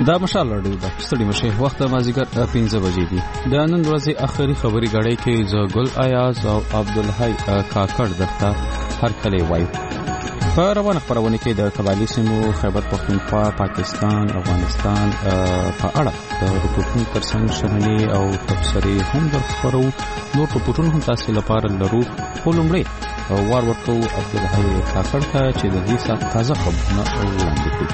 دا مشال راډیو د ستړي مشه وخت مازیګر 15 بجې دي. د نن ورځې اخري خبري غړې کې زګل ایاز او عبدالحی کاکړ دغه هر کله وایي. په روانه خبرونه کې د قبایلی سیمو خیبر پختونخوا پاکستان افغانستان په اړه د رپورټونو ترڅنګ شمولي او تفسیري هم درخورو. نور رپورټونه هم تاسو لپاره لرو. ولومړی وار ورکو عبدالحی کاکړ ته چې د دې سات تازه خبرونه وړاندې کړي.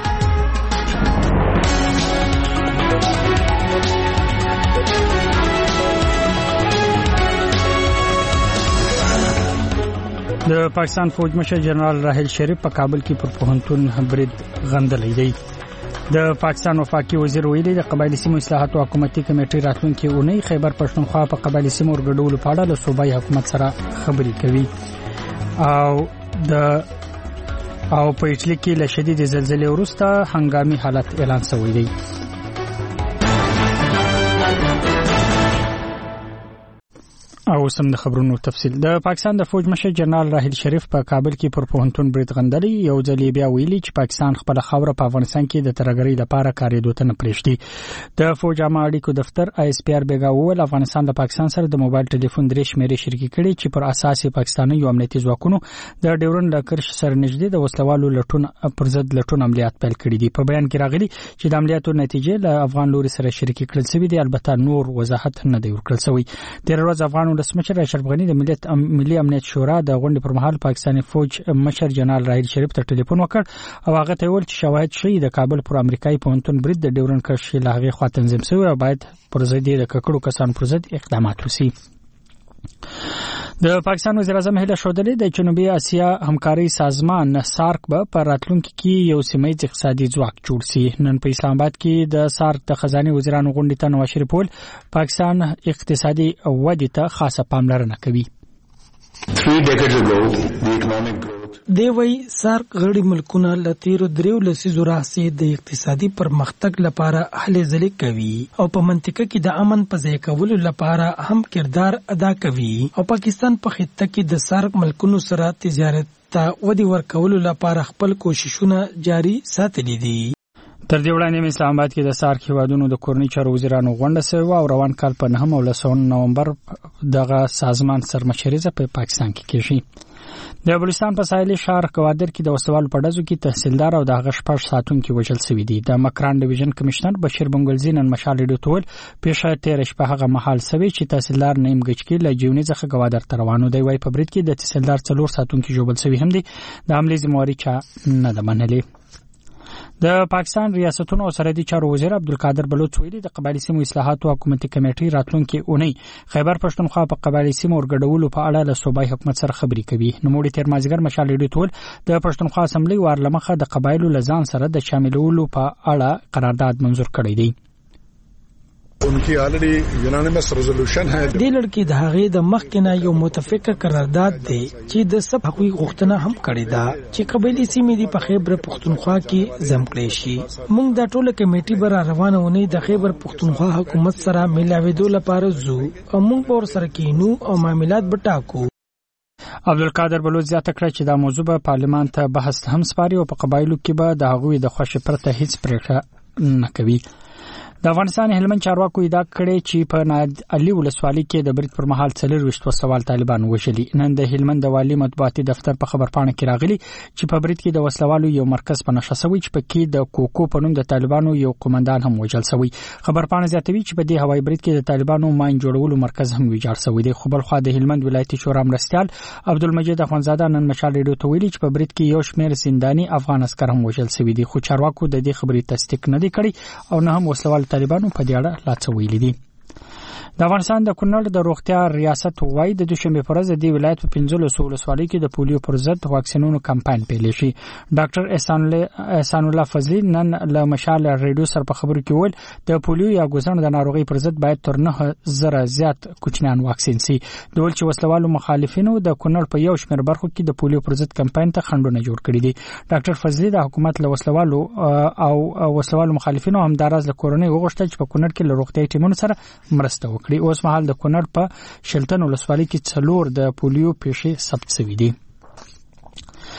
د پاکستان فوج مشر جنرال راحیل شریف په کابل کې پر پوهنتون برید غندلی دی. د پاکستان وفاقي وزیر ویلي د قبایلی سیمو اصلاحات او حکومتي کمیټې راتلونکي اونۍ خیبر پښتونخوا په قبایلی سیمو ورګډولو په اړه له صوبایي حکومت سره خبرې کوي. او په ایټالیا کې له شدید زلزلې وروسته هنګامي حالت اعلان شوی دی. او سم د خبرونو تفصیل. د پاکستان د فوج مشر جنرال راحیل شریف په کابل کې پر پوهنتون برید غندلی. یو ځل بیا ویلي چې پاکستان خپل خوره په افغانستان کې د ترګری لپاره کاریدو ته نه پرېږدي. د فوج عامه اړیکو دفتر ISPR بیګا وویل افغانستان د پاکستان سره د موبایل ټلیفون درې شمیرې شریکې کړي چې پر اساس پاکستاني یو امنیتي ځواکونو د ډیورن لکرش سره نږدې د وسلوالو لټون پر ضد لټون عملیات پیل کړي دي. په بیان کې راغلي چې د عملیاتو نتیجې له افغان لوري سره شریکې کړل شوې دي. البته نور وضاحت نه دی ورکړل شوی. د ورځ افغان ولسمشر اشرف غنی د ملي امنیت شورا د غونډې پر مهال پاکستاني فوج مشر جنرال راحیل شریف ته ټلیفون وکړ او هغه ته ویل چې شواهد شي د کابل پر امریکایي پوهنتون برید د ډیورن کرښې لاغي خوا تنظیم شوی او باید پر ضد د ککړو کسانو پر ضد اقدامات وشي. د پاکستان وزیر اعظم هیله شودلې د جنوبي اسیا همکاري سازمان سارک به پر راتلونکي کې یو سیمایي اقتصادي ځواک جوړ شي. نن په اسلام آباد کې د سارک د خزانه وزیرانو غونډې ته نواز شریف ول پاکستان اقتصادي ودې ته خاصه پاملرنه کوي. 3 decades ago the economic growth دی وی سارک غړي ملکونه لتیرو دریو لسیزو راځي د اقتصادي پرمختګ لپاره هلې ځلې کوي او په منطقه کې د امن په ځای کولو لپاره هم کردار ادا کوي او پاکستان په خطه کې د سارک ملکونو سره تجارت ته ودی ورکولو لپاره خپل کوششونه جاري ساتلي دي. تر دې وړاندې اسلام آباد کې د سارک هیوادونو د کورنۍ چارو وزیرانو غونډه شوه او روان کال په 9 او 10 نومبر دغه سازمان سرمشریزه په پاکستان کې کیږي. د بلوچستان په ساحلي ښار کوادر کې د وسوال په ډزو کې تحصیلدار او د هغه شپږ ساتونکو وژل شوي دي. د مکران ډیویژن کمشنر بشیر بنګلزی نن مشال ډیټول پیښه تیر شپه هغه محل سوي چې تحصیلدار نیم گچکی له جیونی څخه کوادر تر روانو دی. وای په برید کې د تحصیلدار 4 ساتونکو جوړل شوي هم دي. د عملي ذمہواری چا نه ده منلې. د پاکستان ریاستونو او سرحدي چارو وزیر عبدالقادر بلوچ ویلي د قبایلی سیمو اصلاحات او حکومتي کمیټې راتلونکي اونۍ خیبر پښتونخوا په قبایلی سیمو ورګډولو په اړه له صوبایي حکومت سره خبرې کوي. نوموړي تیر مازیګر مشال ډیټول د پښتونخوا اسمبلی وارلمخه د قبایلو لزان سره د شاملولو په اړه قرارداد منزور کړی دی. उनकी already unanimous resolution है. د لړکی د هغې د مخکنه یو متفقه قرارداد دی چې د سب حقوقي غوښتنه هم کړې ده چې قبایلی سیمې د خیبر پښتونخوا کې ځم کړې شي. موږ د ټوله کمیټې بر روانه ونی د خیبر پښتونخوا حکومت سره ملاوېدو لپاره زو او موږ ور سره کینو او معاملات بټاکو. عبدالقادر بلوچ زیاته کړه چې دا موضوع په پارلمان ته بحث هم سپاري او په قبایلو کې به د هغوی د خوښې پرته هیڅ پریکړه نه کوي. د افغانستان هلمند چارواکو ادعا کړې چې په ناد علي ولسوالۍ کې د برید پر مهال 4 سوال طالبان وشلي. نن د هلمند د والي مطبوعاتي دفتر په خبرپاڼه کې راغلي چې په برید کې د وسلوالو یو مرکز په نشه شوی چې پکې د کوکو په نوم د طالبانو یو قومندان هم وژل شوی. خبرپاڼه زیاتوي چې په دې هوایي برید کې د طالبانو ماین جوړولو مرکز هم ویجاړ شوی دی. خو بل خو د هلمند ولایتي شورا مرستيال عبدالمجید اخوندزاده نن مشال ریډیو ته ویلي چې په برید کې یو شمېر زنداني افغان عسكر هم وژل شوی دي. خو چارواکو د دې خبرې تصدیق نه دی کړی او نه هم وسلوال طالبانو په دې اړه لا څه ویلي دي. د افغانستان د کونړ د روغتیا ریاست وایي د دوشنبه پر ورځ د ولایت په 15 ولسوالۍ کې د پولیو پر ضد واکسینونو کمپاین پیل شي. ډاکټر احسان الله فضلی نن له مشال ریډیو سره په خبرو کې ویل د پولیو یا ګوزن د ناروغي پر ضد باید تر 9000 زیات کوچنیان واکسین شي. د ول چې وسلوالو مخالفینو د کونړ په یو شمېر برخو کې د پولیو پر ضد کمپاین ته خنډونه جوړ کړي دي. ډاکټر فضلی د حکومت له وسلوالو مخالفینو هم دراز له کورونی وغوښتل چې په کونړ کې له روغتیا ټیمونو سره مرسته وکړي. اوس مهال د کونړ په شلتن ولسوالۍ کې 4 د پولیو پیښې ثبت شوې دي.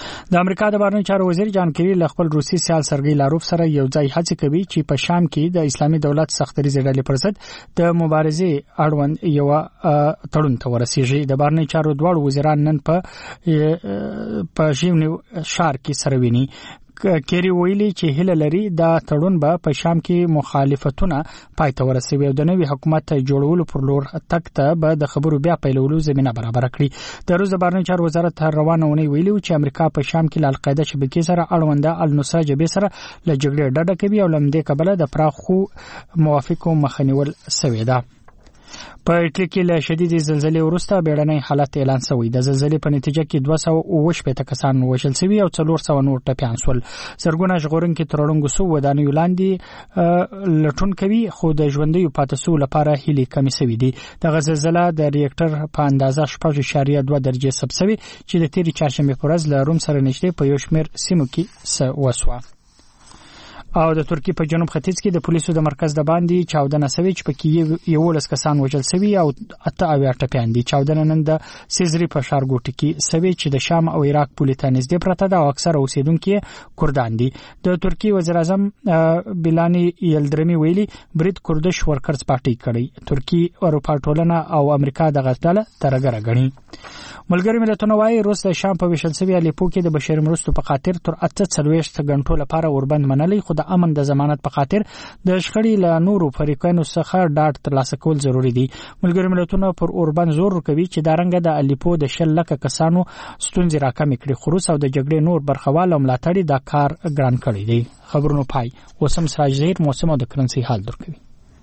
د امریکا د بهرنیو چارو وزیر جان کیری له خپل روسي سیال سرګی لاروف سره یو ځای هڅه کوي چې په شام کې د اسلامي دولت سختري ډلې پر ضد د مبارزې اړوند یو تړون ته ورسیږي. د بهرنیو چارو دواړو وزیران نن په ژوندۍ شار کې سره ویني. کیری ویلي چې هله لري دا تړون به په شام کې مخالفتونه پای ته ورسوي او د نوي حکومت جوړولو پر لور تک ته به د خبرو بیا پیلولو زمينه برابر کړي. د روس بهرنیو چارو وزارت روانه ونی ویلي چې امریکا په شام کې ل القاعده شبکې سره اړونده النصره جبهه سره له جګړې ډډه کوي او لمدې کبله د پراخو موافقو مخنیول سوي ده. په اټلی کې له شدید زلزلې وروسته بیړنی حالت اعلان شوی. د زلزلې په نتیجه کې 218 کسان وژل شوي او 400 نور ټپيان شول. زرګونه ژغورونکي ترړنګ سو ودانې ولاندې لټون کوي خو د ژوندۍ پاتسو لپاره هلي کمی شوی دي. د زلزلې د ریاکټر په اندازه 6.2 درجه ثبت شوی چې د تیری چهارشنبه پر ورځ له روم سره نږدې په یو شمېر سیمو کې وسوه. او د ترکی په جنوب ختیځ کې د پولیسو د مرکز د باندې چاودنه شوې چې پکې 11 کسان وژل شوي او 8 ټپيان دي. چاودنه نن د سیزری په ښارګوټي کې شوې چې د شام او عراق پولې ته نږدې پرته ده او اکثره اوسیدونکو کردان دي. د ترکی وزیر اعظم بلانی یلدرمی ویلي برید کردش ورکرز پارټي کړي. ترکی اروپا ټولنه او امریکا د غټاله ترګره غني. ملګری ملتونه وايي روس د شام په وشل سوي الیپو کې د بشري مرستو په خاطر تر 48 غنټو لپاره اوربند منلي خو د امن د ضمانت په خاطر د شخړې له نورو فریقونو څخه ډاډ ترلاسه کول ضروری دي. ملګری ملتونه پر اوربند زور کوي چې دا رنګ د الیپو د 10 لک کسانو ستونزې راکمې کړي. خو روس او د جګړې نور برخوال او ملاتړي دا کار ګران کړی دی. خبرونو پای وسم سراج زهیر موسم او د کرنسي حال درکوي.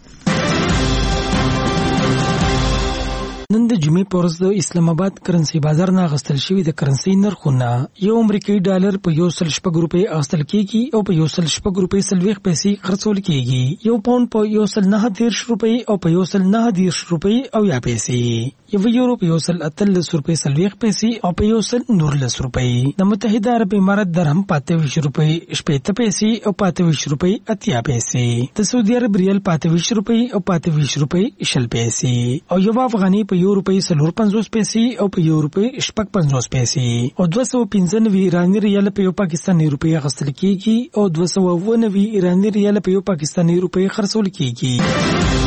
نن د جمعې په ورځ د اسلام آباد کرنسي بازار نه غستل شوی د کرنسي نرخونه یو امریکایي ډالر په 1.6 روپۍ اغستل کیږي او په 1.6 روپۍ سلويخ پیسې خرڅول کیږي. یو پاوند په 1.9 روپۍ او په 1.9 روپۍ او یا پیسې. یو یورو په 1.38 روپۍ سلويخ پیسې او په 1.19 روپۍ. د متحده عرب امارات درهم 25 روپۍ 70 پیسې او 25 روپۍ 80 پیسې. د سعودي عرب ریال 25 روپۍ او 25 روپۍ 20 پیسې. او یو افغاني په یو روپۍ 50 پیسې او په یو روپۍ 50 پیسې. او 295 ایرانی ریال په یو پاکستاني روپۍ غستل کیږي او 290 ایرانی ریال په یو پاکستاني روپۍ خرڅول کیږي.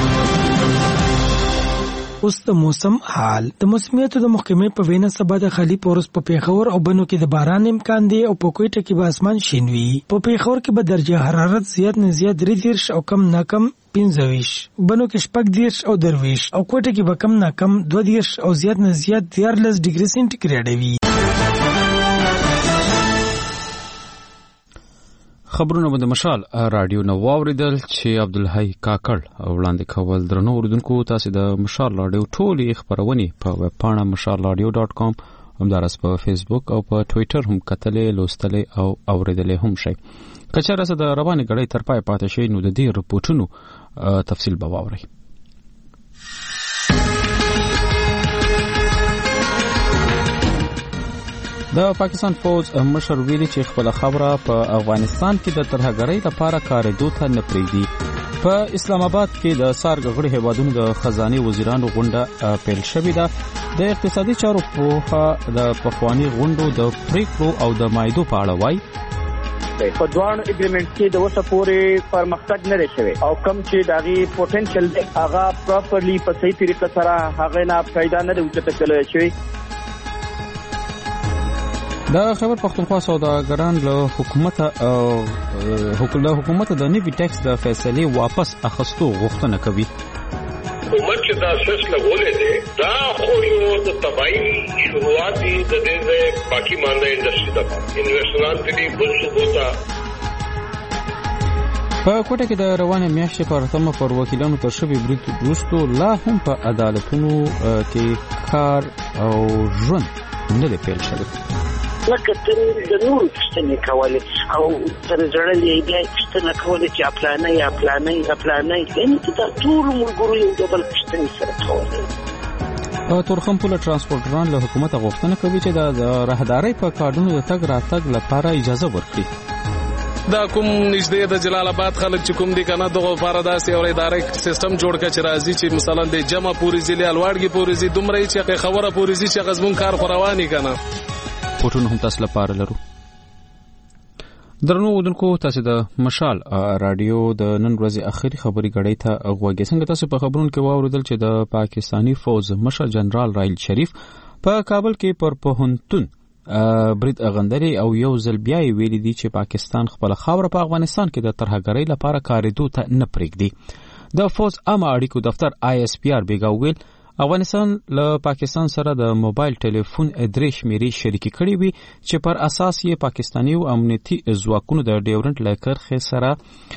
اوس د موسم حال. د موسمیاتو د محکمې په وینا سبا د خالی پورس په پیښور او بنو کې د باران امکان دی او په کوټه کې به اسمان شین وي. په پیښور کې به درجه حرارت زیات نه زیات 3 او کم نه کم 15 بنو کې 14 او 20 او کوټه کې به کم نه کم 20 او زیات نه زیات 13 ډیګري سنټیګریډ وي. خبرونه به د مشال رادیو نو واوریدل چې عبدالحی کاکړ وړاندې کول. درنو اوریدونکو تاسو د مشال رادیو ټولې خبرونه په ویب پاڼه mashalradio.com همدارس په فیسبوک او په ټوئیټر هم کتلې لوستلې او اوریدلې هم شي. کچره سره د روانې غړې تر پای پاتې شي نو د دې رپورټونو تفصیل به واوري. د پاکستان فوج مشر ویلي چې خپل خبره په افغانستان کې د ترهګرۍ لپاره کارېدو ته نه پرېږدي. په اسلام آباد کې د سارګغړي هیوادونو د خزانه وزیرانو غونډه پیل شوې ده. د اقتصادي چارو په د پخوانی غونډو د پریکړو او د مایدو په اړه وایي په دوه اګریمنټ کې د وسه پورې پرمختګ نه شوی او کم چې داغي پوتنشل هغه پراپرلی په صحیح طریقه سره هغه نه پیدا نه دی وچته کولای شي. د خبر پښتونخوا سوداګران له حکومت د نوي ټیکس د فیصلې واپس اخستو غوښتنه کوي. حکومت چې دا فیصله ولې ده دا خو یو د تبعی شروعات دي د دې باقی مانده انډستری د انویسټمنټ دي بل څه کوتا. په کوټه کې د روانه میاشتې پر اتمه پر وکیلانو تر شوی برید وروسته لا هم په عدالتونو کې کار او ژوند نه دی پیل شوی. لکه د نور پښتنې کولې او تر ځړلې بیا پښتنه کولې چې اپلانې یعنی دا ټول ملګرو یو ډول پښتنې سره کولې. تورخم پوله ترانسپورټران له حکومت غوښتنه کوي چې د راهدارۍ په کارډونو د تګ راتګ لپاره اجازه ورکړي. دا کوم نږدې د جلال آباد خلک چې کوم دي کنه دغه لپاره داسې یو ادارې سیستم جوړ کړي چې راځي چې مثلا د جمع پوری ځلې الواړګي پوری زی دومره چې خبره پوری زی چې غزمون کار خورواني کنه پټونه هم تاسو لپاره لرو. درنو ودونکو تاسو د مشال رادیو د نن ورځې اخري خبري غړې ته غوږی څنګه تاسو په خبرونو کې واوریدل چې د پاکستانی فوج مشر جنرال رایل شریف په کابل کې پر پوهنتون برید اغندري او یو ځل بیا ویلي دي چې پاکستان خپل خاور په افغانستان کې د ترهګرۍ لپاره کاریدو ته نه پرېږدي. د فوج عامه اړیکو دفتر ISPR بیګا ویل افغانستان له پاکستان سره د موبایل ټلیفون ادرس شمیرې شریکي کړې وي چې پر اساس یې پاکستاني او امنیتي ځواکونو د ډیورنټ له کرښې سره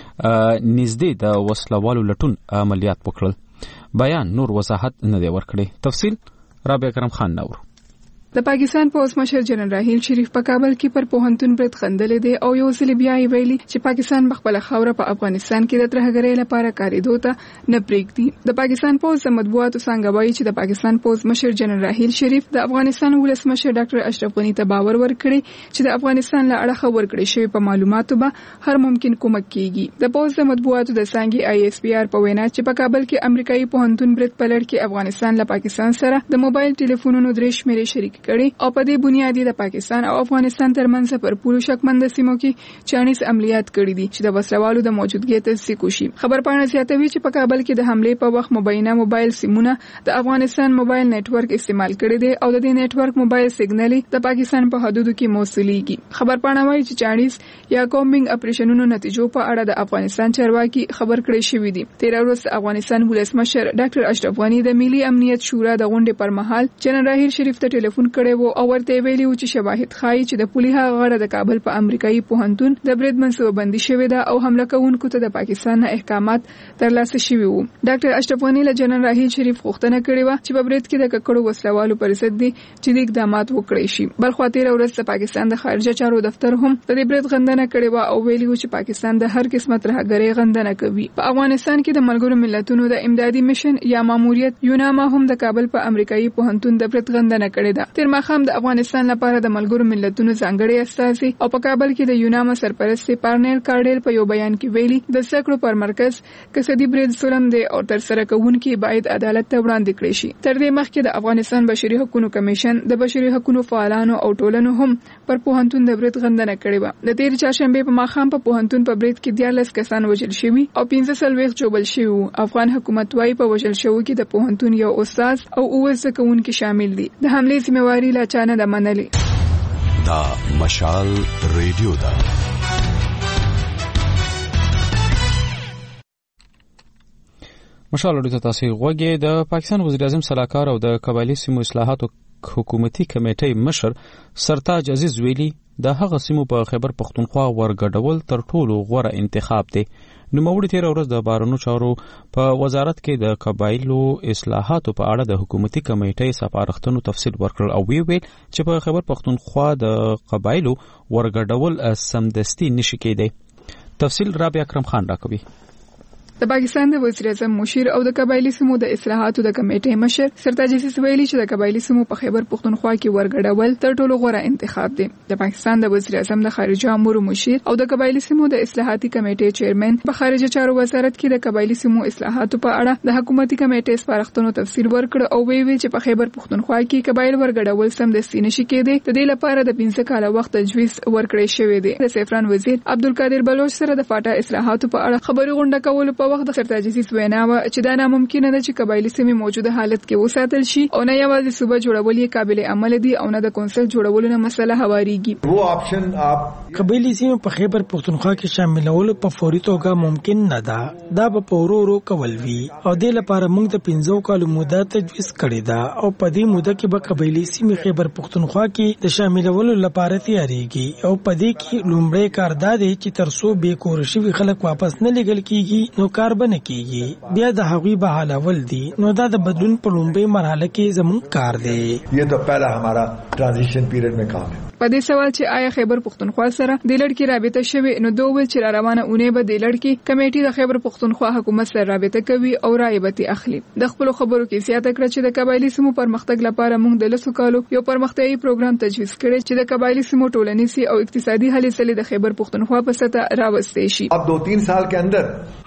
نږدې د وسلوالو لټون عملیات وکړل. بیان نور وضاحت نه دی ورکړی. تفصیل رابعه کرم خان نور. د پاکستان پوز مشر جنرال راحیل شریف په کابل کې پر پوهنتون برید خندلې دي او یو ځل بیا ویلي چې پاکستان بخپل خوره په افغانستان کې د ترهګرۍ لپاره کاریدو ته نه پرېږدي. د پاکستان پوز د مطبوعاتو څنګه وایي چې د پاکستان پوز مشر جنرال راحیل شریف د افغانستان ولسمشر ډاکټر اشرف غنی ته باور ورکړي چې د افغانستان له اړخه ورکړي شوی په معلوماتو به هر ممکن کومک کیږي. د پوز د مطبوعاتو د څنګه ISPR په وینا چې په کابل کې امریکایي پوهنتون برید په لړ کې افغانستان له پاکستان سره د موبایل ټلیفونونو درې شمیرې شریک کړي او په دې بنیادی د پاکستان او افغانستان ترمنځ پر پوره شکمند سیمو کې چانیز عملیات کړي دي چې د وسلوالو د موجودګۍ تصدیق وشي. خبرپاڼه زیاتوي چې په کابل کې د حملې په وخت مبینه موبایل سیمونه د افغانستان موبایل نتورک استعمال کړي دي او د دې نتورک موبایل سیګنال د پاکستان په حدودو کې موصلېږي. خبرپاڼه وايي چې چانیز یا کومبینګ اپریشنونو نتیجو په اړه د افغانستان چارواکي خبر کړي شوی دي. 13 ورځ افغانستان ولسمشر ډاکټر اشرف غنی د ملي امنیت شورا د غونډې پر مهال جنرال راحیل شریف ته ټلیفون کړی وو او ورته ویلي و چې شواهد ښایي چې د پولیسو غړي د کابل په امریکایي پوهنتون د برید منصوبه بندي شوې ده او حمله کوونکو ته د پاکستان نه احکامات ترلاسه شوي وو. ډاکټر اشرف غنی له جنرال راحیل شریف غوښتنه کړې و چې په برید کې د ککړو وسلوالو پر ضد دي چې د اقدامات وکړي شي. بلخو 13 ورځ د پاکستان د خارجه چارو دفتر هم د دې برید غندنه کړې و او ویلي و چې پاکستان د هر قسمه ترهګرۍ غندنه کوي. په افغانستان کې د ملګرو ملتونو د امدادي میشن یا ماموریت یوناما هم د کابل په امریکایي پوهنتون د برید غندنه کړې ده. تر ماخام د افغانستان لپاره د ملګرو ملتونو ځانګړي استازي او په کابل کې د یوناما سرپرست پارنیل کارډیل په یو بیان کې ویلي د سکرو پر مرکز کسدي برید ظلم دی او تر سره کوونکي باید عدالت ته وړاندې کړي شي. تر دې مخکې د افغانستان بشري حقوقو کمیشن د بشري حقوقو فعالانو او ټولنو هم پر پوهنتون د برید غندنه کړې و. د تیر چهارشنبه په ماخام په پوهنتون په برید کې 14 کسان وژل شوي او 15 جوړل شوي. افغان حکومت وايي په وژل شوو کې د پوهنتون یو استاد او 9 زده کوونکي شامل دي. د حملې ذمہواری لا چانه د منلې. دا مشال ریډیو دا مشال ریډیو ته تاسو غوږی. د پاکستان وزیر اعظم صلاحکار او د قبایلی سیمو اصلاحاتو حکومتي کمیټې مشر سرتاج عزیز ویلي د هغه سیمو په خیبر پختونخوا ورګډول تر ټولو غوره انتخاب دی. نوموړي 13 ورځ د بارنو چارو په وزارت کې د قبایلو اصلاحاتو په اړه د حکومتي کمیټې سپارښتنو تفصیل ورکړل او ویل چې په خیبر پختونخوا د قبایلو ورګډول سمدستي نشي کېدی. تفصیل رابعه اکرم خان راکوي. د پاکستان د وزیر اعظم مشیر او د قبایلی سیمو د اصلاحاتو د کمیټې مشر سرتاج عزیز ویلي چې د قبایلی سیمو په خیبر پختونخوا کې ورګډول تر ټولو غوره انتخاب دی. د پاکستان د وزیر اعظم د خارجه امور مشیر او د قبایلی سیمو د اصلاحاتي کمیټې چیرمن په خارجه چارو وزارت کې د قبایلی سیمو اصلاحاتو په اړه د حکومتي کمیټې سپارښتنو تفصیل ورکړ او ویل چې په خیبر پختونخوا کې قبایل ورګډول سمدستي نشي کېدی. د دې لپاره د 15 کاله وخت تجویز ورکړی شوی دی. د سیفران وزیر عبدالقادر بلوچ سره د فاټا اصلاحاتو په اړه خبري غونډه کول په وخت د سرتاج عزیز وینا و چې دا ناممکنه ده چې قبایلی سیمې موجوده حالت کې وساتل شي او نه یوازې صوبه جوړول یې قابل عمل دي او نه د کونسل جوړولو نه مسله هواریږي. وہ آپشن آپ قبایلی سیمې په خیبر پختونخوا کې شاملول په فوري توګه ممکن نه ده. دا به ورو ورو کول وی او د لپاره موږ د 15 کالو موده تجویز کړی ده او په دې موده کې به قبایلی سیمې خیبر پختونخوا کې د شاملولو لپاره تیاریږي او په دې کې لومړی کار دا دی چې ترڅو به کور شوی خلک واپس نه لګل کیږي نو کار بنه کیږي. بیا د هغوی به حالول دي نو دا د بدلون په لومړۍ مرحله کې زموږ کار دی. یہ تو پہلا ہمارا ٹرانزیشن پیریڈ میں کام ہے. په دې سوال چې آیا خیبر پختونخوا سره د لړکی رابطه شوی نو دوه ول چې روانه اونې به د لړکی کمیټې د خیبر پختونخوا حکومت سره رابطه کوي او رایبتي اخلي. د خپل خبرو کې زیاته کړ چې د قبایلی سیمو پرمختګ لپاره موږ د لسو کالو یو پرمختیايي پروګرام تجویز کړی چې د قبایلی سیمو ټولنیزي او اقتصادي هلې ځلې د خیبر پختونخوا په سطح راوستي شي. اب 2-3 سال کې اندر په 2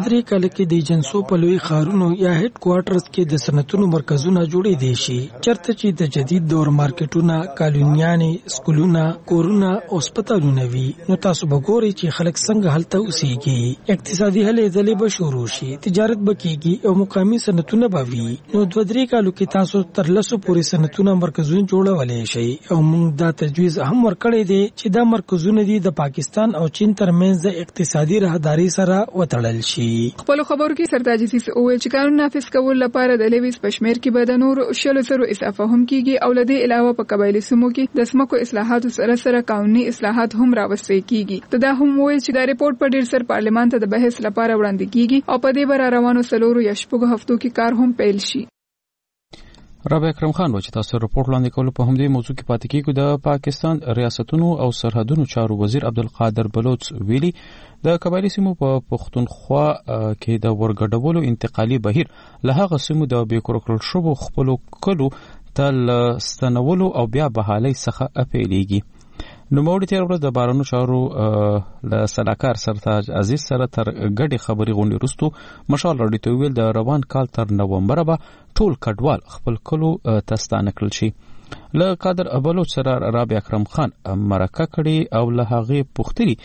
2-3 کال کې د ایجنسو په لوی ښارونو یا هډ کوارټرز کې د صنعتونو مرکزونه جوړې دي شي چرته چې د جدید دور مارکیټونه کالونیانې سکولونه کورونه او هسپتالونه وي نو تاسو به ګورئ چې خلک څنګه هلته اوسېږي اقتصادي هلې ځلې به شروع شي تجارت به کېږي او مقامي صنعتونه به وي نو 2-3 کالو کې تاسو تر 100 پورې صنعتونه مرکزونه جوړولی شي او موږ دا تجویز هم ورکړی دی چې دا مرکزونه دي د پاکستان او چین ترمنځ د اقتصادي راهداري سره وتړل شي. خپل خبرو کې سردار جسیس اوویل چې قانون نافذ کول لپاره د لیویس پشمیر کې به د نور 100 اضافه هم کیږي او لدې علاوه په قبایلی سیمو کې د سمکو اصلاحاتو سره قانوني اصلاحات هم راوستي کیږي. دا هم وایي چې دا ریپورت په ډیر سر پارلیمان ته د بحث لپاره وړاندې کیږي او په دې بر روانو سلورو یا شپږو هفتو کې کار هم پیل شي. رابع اکرم خان و چې تاسو رپورت لاندې کول په همدې موضوع کې پاتې کیږو. د پاکستان ریاستونو او سرحدونو چارو وزیر عبدالقادر بلوچ ویلي د قبایلی سیمو په پښتونخوا کې د ورګډولو انتقالي بهیر له هغه سیمو د بیکورکل شوبو خپلو کلو تل ستنولو او بیا بحالي څخه اپیلیږي. نو موږ تیر ورځ د بارانو چارو له سلاکار سرتاج عزیز سره تر ګډي خبري غونډې وروسته مشال راډیو ته ویل د روان کال تر نومبر به ټول کډوال خپل کلو تستانه کړل شي. له قادر بلوچ سره رابع اکرم خان مرکه کړي او له هغه پوښتني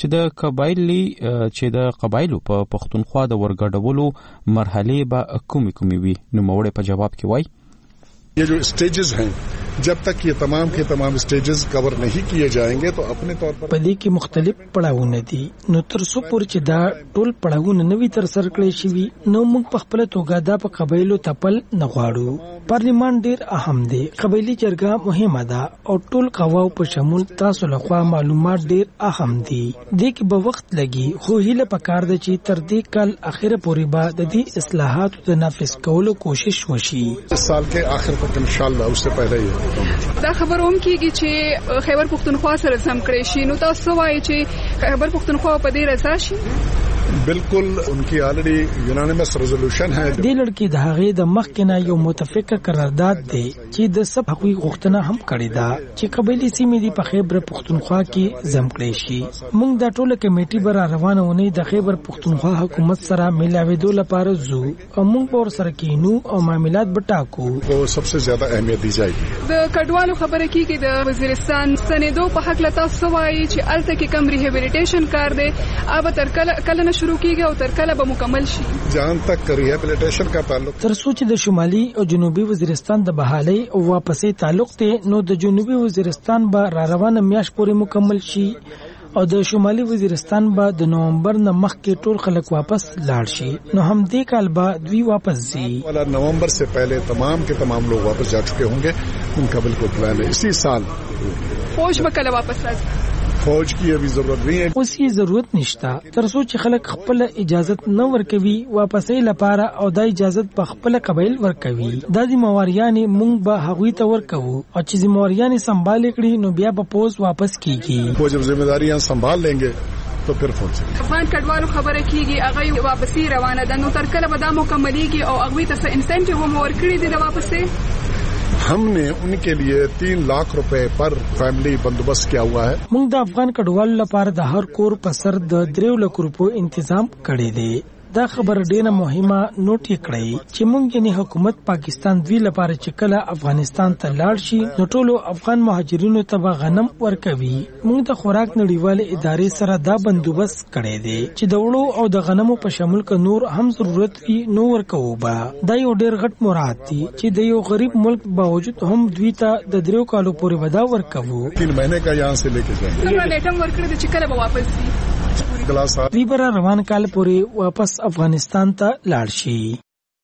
چې د قبایلو په پښتونخوا د ورګډولو مرحله به کومي وي. نو موږ په جواب کې وای ये जो स्टेजेस हैं जब तक ये तमाम के तमाम स्टेजेस कवर नहीं किए जाएंगे तो अपने तौर पर पदे के मुख्तलिफ पड़ावونه دي نو تر څو پورې چې دا ټول پړاوونه نوي تر سر کړی شي نو موږ په خپل توګه دا په قبایلو تپل نه غواړو. پارلیمان ډیر اهم دی. قبایلی جرګه مهمه ده او ټول قواو په شمول تاسو لخوا معلومات ډیر اهم دي. د کې به وخت لګي خو هیله پکار ده چې تر دې کال اخر پورې به د دې اصلاحاتو د نافذ کولو کوشش وشي. اس سال کے آخر تک انشاءاللہ اس سے پہلے دا خبروم کیږي چې خیبر پختونخوا سره سم کړی شي. نو تاسو وایي چې خیبر پختونخوا په دې رضا شي؟ بالکل انکی آلریډي یونانیمس ریزولوشن ہے. د لړکی د هغه د مخکنه یو متفقه قرارداد دی چې د سب حقوقي غوښتنه هم کړې ده چې قبایلی سیمې دی په خیبر پختونخوا کې زم کړی شي. موږ د ټوله کمیټي بر روانه ونی د خیبر پختونخوا حکومت سره ملاویدو لپاره زو او موږ ور سره کینو او معاملات بټاکو او سبسه زیاده اهمیت دی جایږي. د کډوالو خبره کیږي د وزیرستان سندو په حق لتا سوای چې الته کې کم ریهابیلیټیشن کار دی اوب تر کله شروع کیږي او تر کله به مکمل شي. جان تک ریهابیلیټیشن کا تعلق تر سوچ د شمالي او جنوبي وزیرستان د بحالي او واپسې تعلق ته نو د جنوبي وزیرستان به را روانه میاش پورې مکمل شي او د شمالي وزیرستان به د نومبر نه مخکې ټول خلک واپس لاړ شي. نو هم دې کال به دوی واپس ځي. والا نومبر سے پہلے تمام کے تمام لوگ واپس جا چکے ہوں گے. ان کا بالکل پلان ہے اسی سال. فوج به کله واپس راځي؟ فوج کی ابھی ضرورت نہیں ہے. اوس یې ضرورت نشته تر څو چې خلک خپل اجازه نه ورکوي واپسې لپاره او د اجازه په خپل قبایل ورکوي. د ذمہواریان مونږ به هغوی ته ورکو او چې ذمہواریان سنبال کړي نو بیا به پوز واپس کیږي. وہ جب ذمہ داریاں سنبھال لیں گے تو پھر فوج. افغان کډوالو خبره کیږي هغه واپسې روانه ده. نو تر کله به دا مکملېږي او هغوی ته څه انسنټیو هم ورکړي دي د واپسې؟ ہم نے ان کے لیے 3 لاکھ روپے پر فیملی بندوبست کیا ہوا ہے. موږ د افغان کډوالو لپاره د هر کور په سر د 3 لک روپو تنظیم کړی دی. دا خبر ډیره مهمه نوٹ کړئ چې موږ یعنی حکومت پاکستان دوی لپاره چې کله افغانستان ته لاړ شي نو ټولو افغان مهاجرینو ته غنم ورکوي. موږ د خوراک نړیوال ادارې سره دا بندوبست کړی دی چې د وړو او د غنمو په شمول ک نور هم ضرورت وي نو ورکوو. با دا یو ډیر غټ مراد دی چې د یو غریب ملک باوجود هم دوی ته د 3 کالو پورې ودا ورکوو. 3 مہینے کا یہاں سے لے کے جائیں گے. څنګه لیټم ورکړي چې کله به واپس شي؟ دوی بر روان کال پورې واپس افغانستان ته لاړ شي.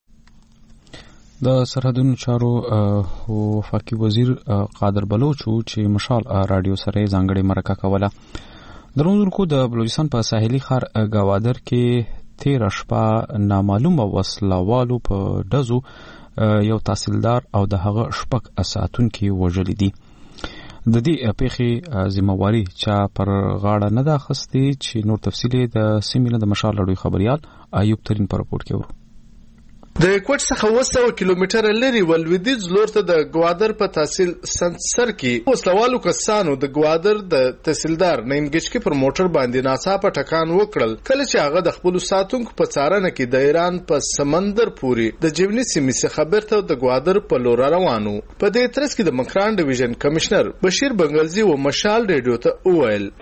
د سرحدونو چارو وفاقي وزیر قادر بلوچ چې مشال رادیو سره ځانګړي مرکه کوله. درونکو د بلوچستان په ساحلي ښار گوادر کې 13 شپه نامعلومه وسلوالو په دزو یو تحصیلدار او د هغه شپږ ساتونکي وژل دي. د دې پیښې ذمہواری چا پر غاړه نه ده اخیستې چې نور تفصیل د سیمې د مشال لړوي خبريال ایوب ترين پر رپورت کې ورو. د کوټ څخه 200 کیلومتره لري ولودیز لور ته د ګوادر په تحصیل سنسر کې وسلوالو کسانو د ګوادر د تحصیلدار نیمګچکی پر موټر باندې ناڅاپه ټکان وکړل کله چې هغه د خپل ساتونکو په څارنه کې د ایران په سمندر پورې د جیونی سیمې څخه خبرته د ګوادر په لور روانو. په دې ترڅ کې د مکران ډیویژن کمشنر بشیر بنگلزی و مشال ریډیو ته وویل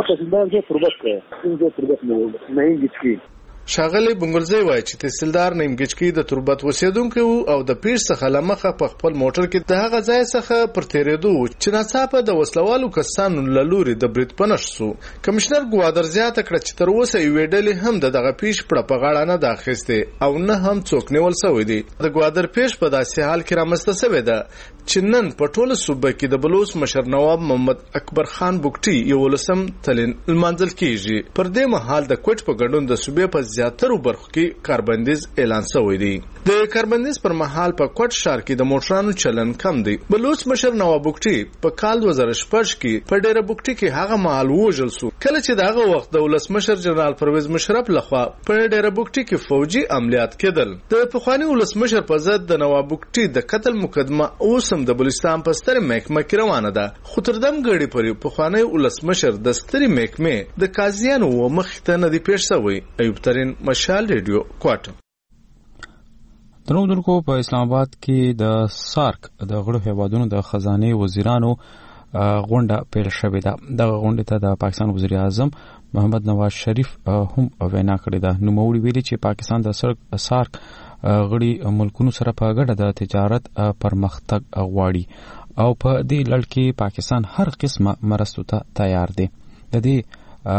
شاغلی بنگلزی وایي چې تحصیلدار نیمګچکی د تربت اوسیدونکو او د پیښ څخه لمخه په خپل موټر کې د هغه ځای څخه پر تیرېدو چې ناڅاپه د وسلوالو کسانو له لوري د برید پنښ شو. کمشنر ګوادر زیاته کړه چې تر اوسه یوې ډلې هم دغه پیښ په غاړه نه ده اخیستې او نه هم څوک نیول شوی دی. د ګوادر پیښ په داسې حال کې رامنځته شوې ده چې نن په ټوله صوبه کې د بلوچ مشر نواب محمد اکبر خان بوکټي یو لسم تلین المنزل کیږي. پر دې مهال د کوټ په ګډون د صوبې په زیاترو برخو کې کاربندیز اعلان شوی دی. د کاربندیز پر مهال په کوټ ښار کې د موټرانو چلن کم دی. بلوچ مشر نواب بوکټي په کال 2014 کې په ډیره بوکټي کې هغه مهال وژل شو کله چې دغه وخت د ولسمشر جنرال پرویز مشرف لخوا په ډیره بوکټي کې فوجي عملیات کېدل. د پخوانی ولسمشر په ضد د نواب بوکټي د قتل مقدمه اوسم د بلوچستان په ستر محکمه کې روانه ده. خو تر دم غړي پرې پخوانی ولسمشر د ستر محکمې د قاضیانو و مخ ته نه دی پیښ شوی. ایوب ترين مشال ریډیو کوټ. درودونکو په اسلام آباد کې د سارک د غړو هیوادونو د خزانه وزیرانو غونډه پیل شوې ده. د غونډې ته د پاکستان وزیر اعظم محمد نواز شریف هم وینا کړې ده. نو موري ویلي چې پاکستان د سارک غړي ملکونو سره په ګډه د تجارت پرمختګ غواړي او په دې لړ کې پاکستان هر قسمه مرستو ته تیار دی. د دې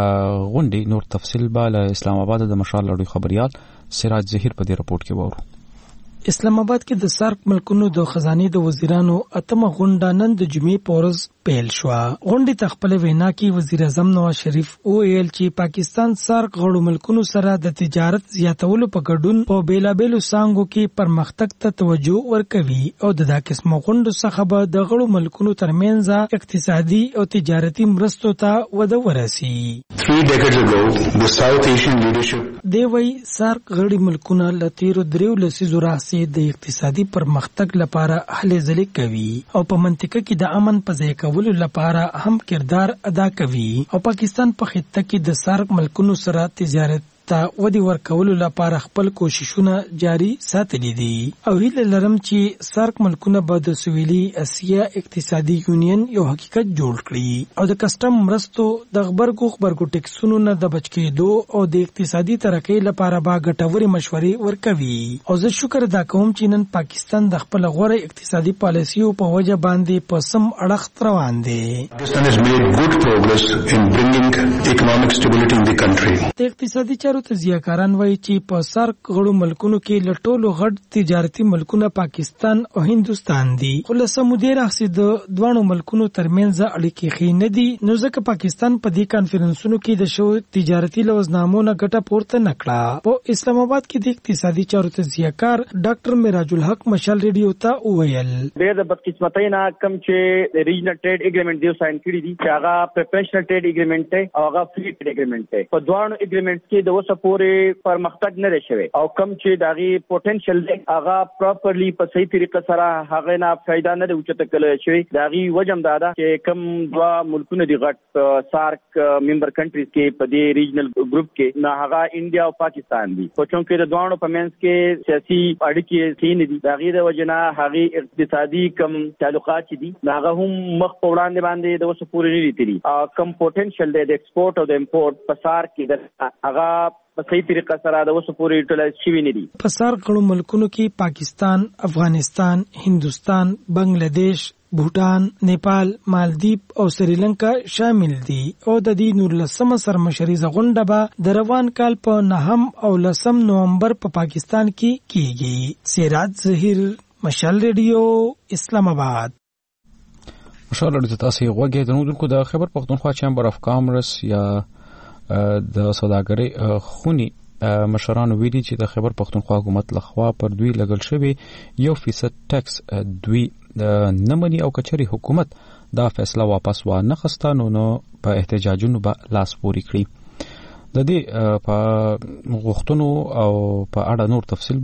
غونډې نور تفصیل به له اسلام آباد د مشال لړۍ خبريال سراج ظهیر په دې رپورت کې وورو. اسلام آباد کې د سارک ملکونو د خزانه د وزیرانو اتمه غونډه نن د جمعې په ورځ پیل شو. غونډې ته خپل وینا کې وزیر اعظم نواز شریف وویل چې پاکستان سارک غړو ملکونو سره د تجارت زیاتولو په ګډون په بیلابېلو څانګو کې پرمختګ ته توجه ورکوي او د دا قسمه غونډو څخه به د غړو ملکونو ترمنځ اقتصادي او تجارتي مرستو ته وده ورسي. 3 decades ago, the South Asian leadership دی وی سارک غړي ملکونه له تیرو دریو لسیزو راهیسې د اقتصادي پرمختګ لپاره هلې ځلې کوي او په منطقه کې د امن په ځای کولو لپاره هم کردار ادا کوي او پاکستان په خطه کې د سارک ملکونو سره تجارت ته ودی ورکولو لپاره خپل کوششونه جاری ساتلي دي او هیله لرم چې سارک ملکونه به د سویلي اسیا اقتصادي یونین یو حقیقت جوړ کړي او د کسټم مرستو د خبرګو ټیکسونو نه د بچ کېدو او د اقتصادي ترقۍ لپاره به ګټوري مشورې ورکوي. او زه شکر ادا کوم چې نن پاکستان د خپل غوړې اقتصادي پالیسیو په وجه باندې په سم اړخ روان دی. Pakistan has made good progress in bringing economic stability in the country. د اقتصادي تجزیه‌کاران وایي چې په سارک غړو ملکونو کې له ټولو غټ تجارتي ملکونه پاکستان او هندوستان دي. خو له سمودي راځي د دوه ملکونو ترمنځ اړیکې ښې نه دي نو ځکه پاکستان په دې کانفرنسونو کې د شو تجارتي لوزنامو نه ګټه پورته نکړه. په اسلام آباد کې د اقتصادي چارو تجزیه‌کار ډاکټر میراج الحق مشال ریډیو ته وویل د بدقسمتۍ نه کم چې ریجنل ټریډ اګریمنټ دی ساين کړی دي چې هغه پرفیشنل ټریډ اګریمنټ دی او هغه فری ټریډ اګریمنټ دی. په دوه اګریمنټ کې د وسه پورې پرمختګ نه شوی او کم چې داغي پوتنشل دی هغه پراپرلی په صحیح طریقه سره هغه نه فائدہ نه اوچته کولای شي. داغي وجم دادا چې کم دوا ملکونه دي غټ سارک ممبر کنټریز کې په دې ریجنل ګروپ کې نه هغه انډیا او پاکستان دي. په چونکه د دوه په منځ کې سیاسي اړیکې سین دي داغي د وجنا هغه اقتصادي کم تعلقات دي هغه هم مخ په وړاندې باندې د وسه پورې نه دي. کم پوتنشل دی د ایکسپورت او د امپورت په سارک کې هغه په صحیح طریقه سره د وسو پوری یوټیلایز شوی نه دي. په سارک غړو ملکونو کې پاکستان، افغانستان، هندوستان، بنگلاديش، بوټان، نیپال، مالدیپ او سریلانکا شامل دي او د دې 19 سرمشري غونډه به د روان کال په 9 او 10 نومبر په پاکستان کې کیږي. سراج ظهیر مشال ریډیو اسلام آباد. مشال ریډیو تاسو غوږی دنو د خبر پښتونخوا چیمبر اف کامرس یا د سوداګرۍ خونی مشرانو ویلي چې د خیبر پښتونخوا حکومت لخوا پر دوی لګل شوی 1% ټیکس دوی نه مني او کچري حکومت دا فیصله واپس وانه خستانو نو په احتجاجونو به لاس پوري کړی. د دې په غوښتنو او په اړه نور تفصیل به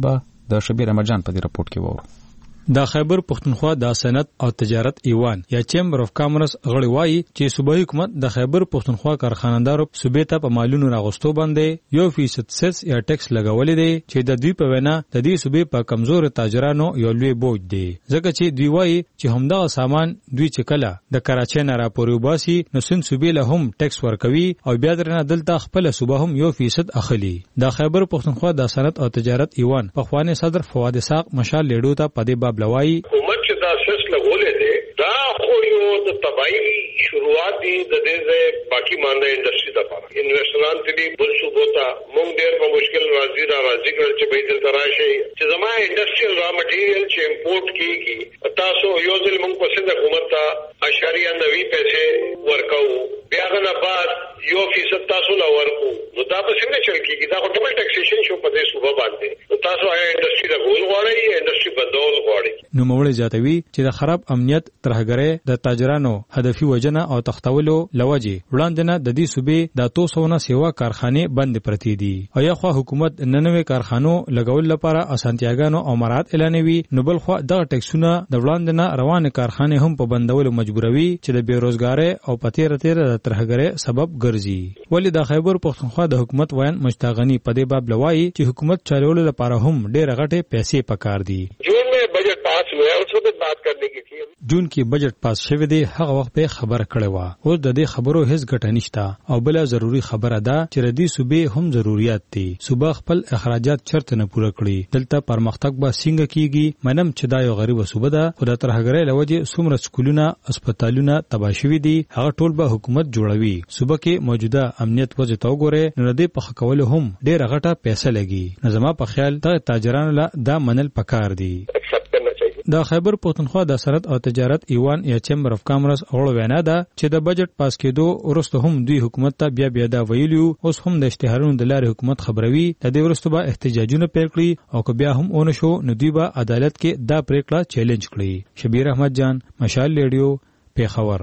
د شبیر احمد جان په دې رپورت کې وورو. د خیبر پختونخوا د صنعت او تجارت ایوان یا چیمبر اف کامرس غړي وایي چې صوبایي حکومت د خیبر پختونخوا کارخانه‌دارو صوبې ته په مالونو راغستو باندې 1% سیس یا ټیکس لګولې دي چې د دوی په وینا د دې صوبې په کمزور تاجرانو یو لوی بوج دی ځکه چې دوی وایي چې همدغه سامان دوی چې کله د کراچۍ نه راپورې وباسي نو سن صوبې له هم ټیکس ورکوي او بیا درنه دلته خپل صوبه هم 1% اخلي. د خیبر پختونخوا د صنعت او تجارت ایوان په خواني صدر فواد اسحاق مشال لیډو ته په دې باب لوایي حکومت چې دا سیس لګولې دي دا خو یو د تباہی شروعات دي د دې باقی مانده انډستری د لپاره انویسټران دي بل صوبو ته مونږ ډېر په مشکل راځي کړ چې به دلته راشي چې زما انډستریل را مټیریل چې امپورټ کیږي تاسو یو ځل مونږ په سند حکومت ته 0.90 پیسې ورکاو بیا غنا بعد 1% تاسو لا ورکو نو دا په څنګه چل کیږي دا ډبل ټیکسیشن شو په دې صوبه باندې نو تاسو هغه انډستری د ګول غواړي انډستری بدلول غواړي. نو موږ جاتوي چې د خراب امنیت ترهګرۍ د تاجرانو هدفي وجنه او تختولو لوجه وړاندې نه د دې صوبې د 200 سیوا کارخانه بند پرتی دي او یا خو حکومت 99 کارخانو لګول لپاره اسانتیاګانو او مراد اعلانوي نو بل خو د ټیکسونه د وړاندې نه روانه کارخانه هم په بندولو مجبوروي چې د بیروزګاری او پتیر د ترهګرۍ سبب ګرځي. ولی د خیبر پختونخوا د حکومت ویان مشتاغنی په دې باب لوایي چې حکومت چارولو لپاره هم ډېر غټه پیسې پکار دي. جون میں بجٹ پاس ہوا ہے اس وقت بات کرنے کی تھی جون کې بجټ پاس شوی دی هغه وخت به خبر کړي وا او د دې خبرو هیڅ ګټه نشته او بل ضروری خبره ده چې ردی صوبې هم ضرورت دي صوبه خپل اخراجات چرته نه پوره کړي دلته پرمختګ به څنګه کیږي منم چې دا یو غریب صوبه ده خو د ترهګرۍ لوجه څومره سکولونه هسپتالونه تباه شوي دي هغه ټول به حکومت جوړوي صوبه کې موجوده امنیت وضع تو ګوره نو د په خکول هم ډېر غټه پیسې لګي نظم په خیال د تاجرانو لا دا منل پکار دي. د خیبر پختونخوا د صنعت او تجارت ایوان یا چیمبر اف کامرس غړو وینا ده چې د بجټ پاس کېدو وروسته هم دوی حکومت ته بیا دا ویلیو اوس هم د اشتهارونو د لارې حکومت خبروي د دې وروسته به احتجاجونه پیل کړي او که بیا هم اون شو نو دوی به عدالت کې دا پریکړه چیلنج کړي. شبیر احمد جان مشال لیډیو پیښور.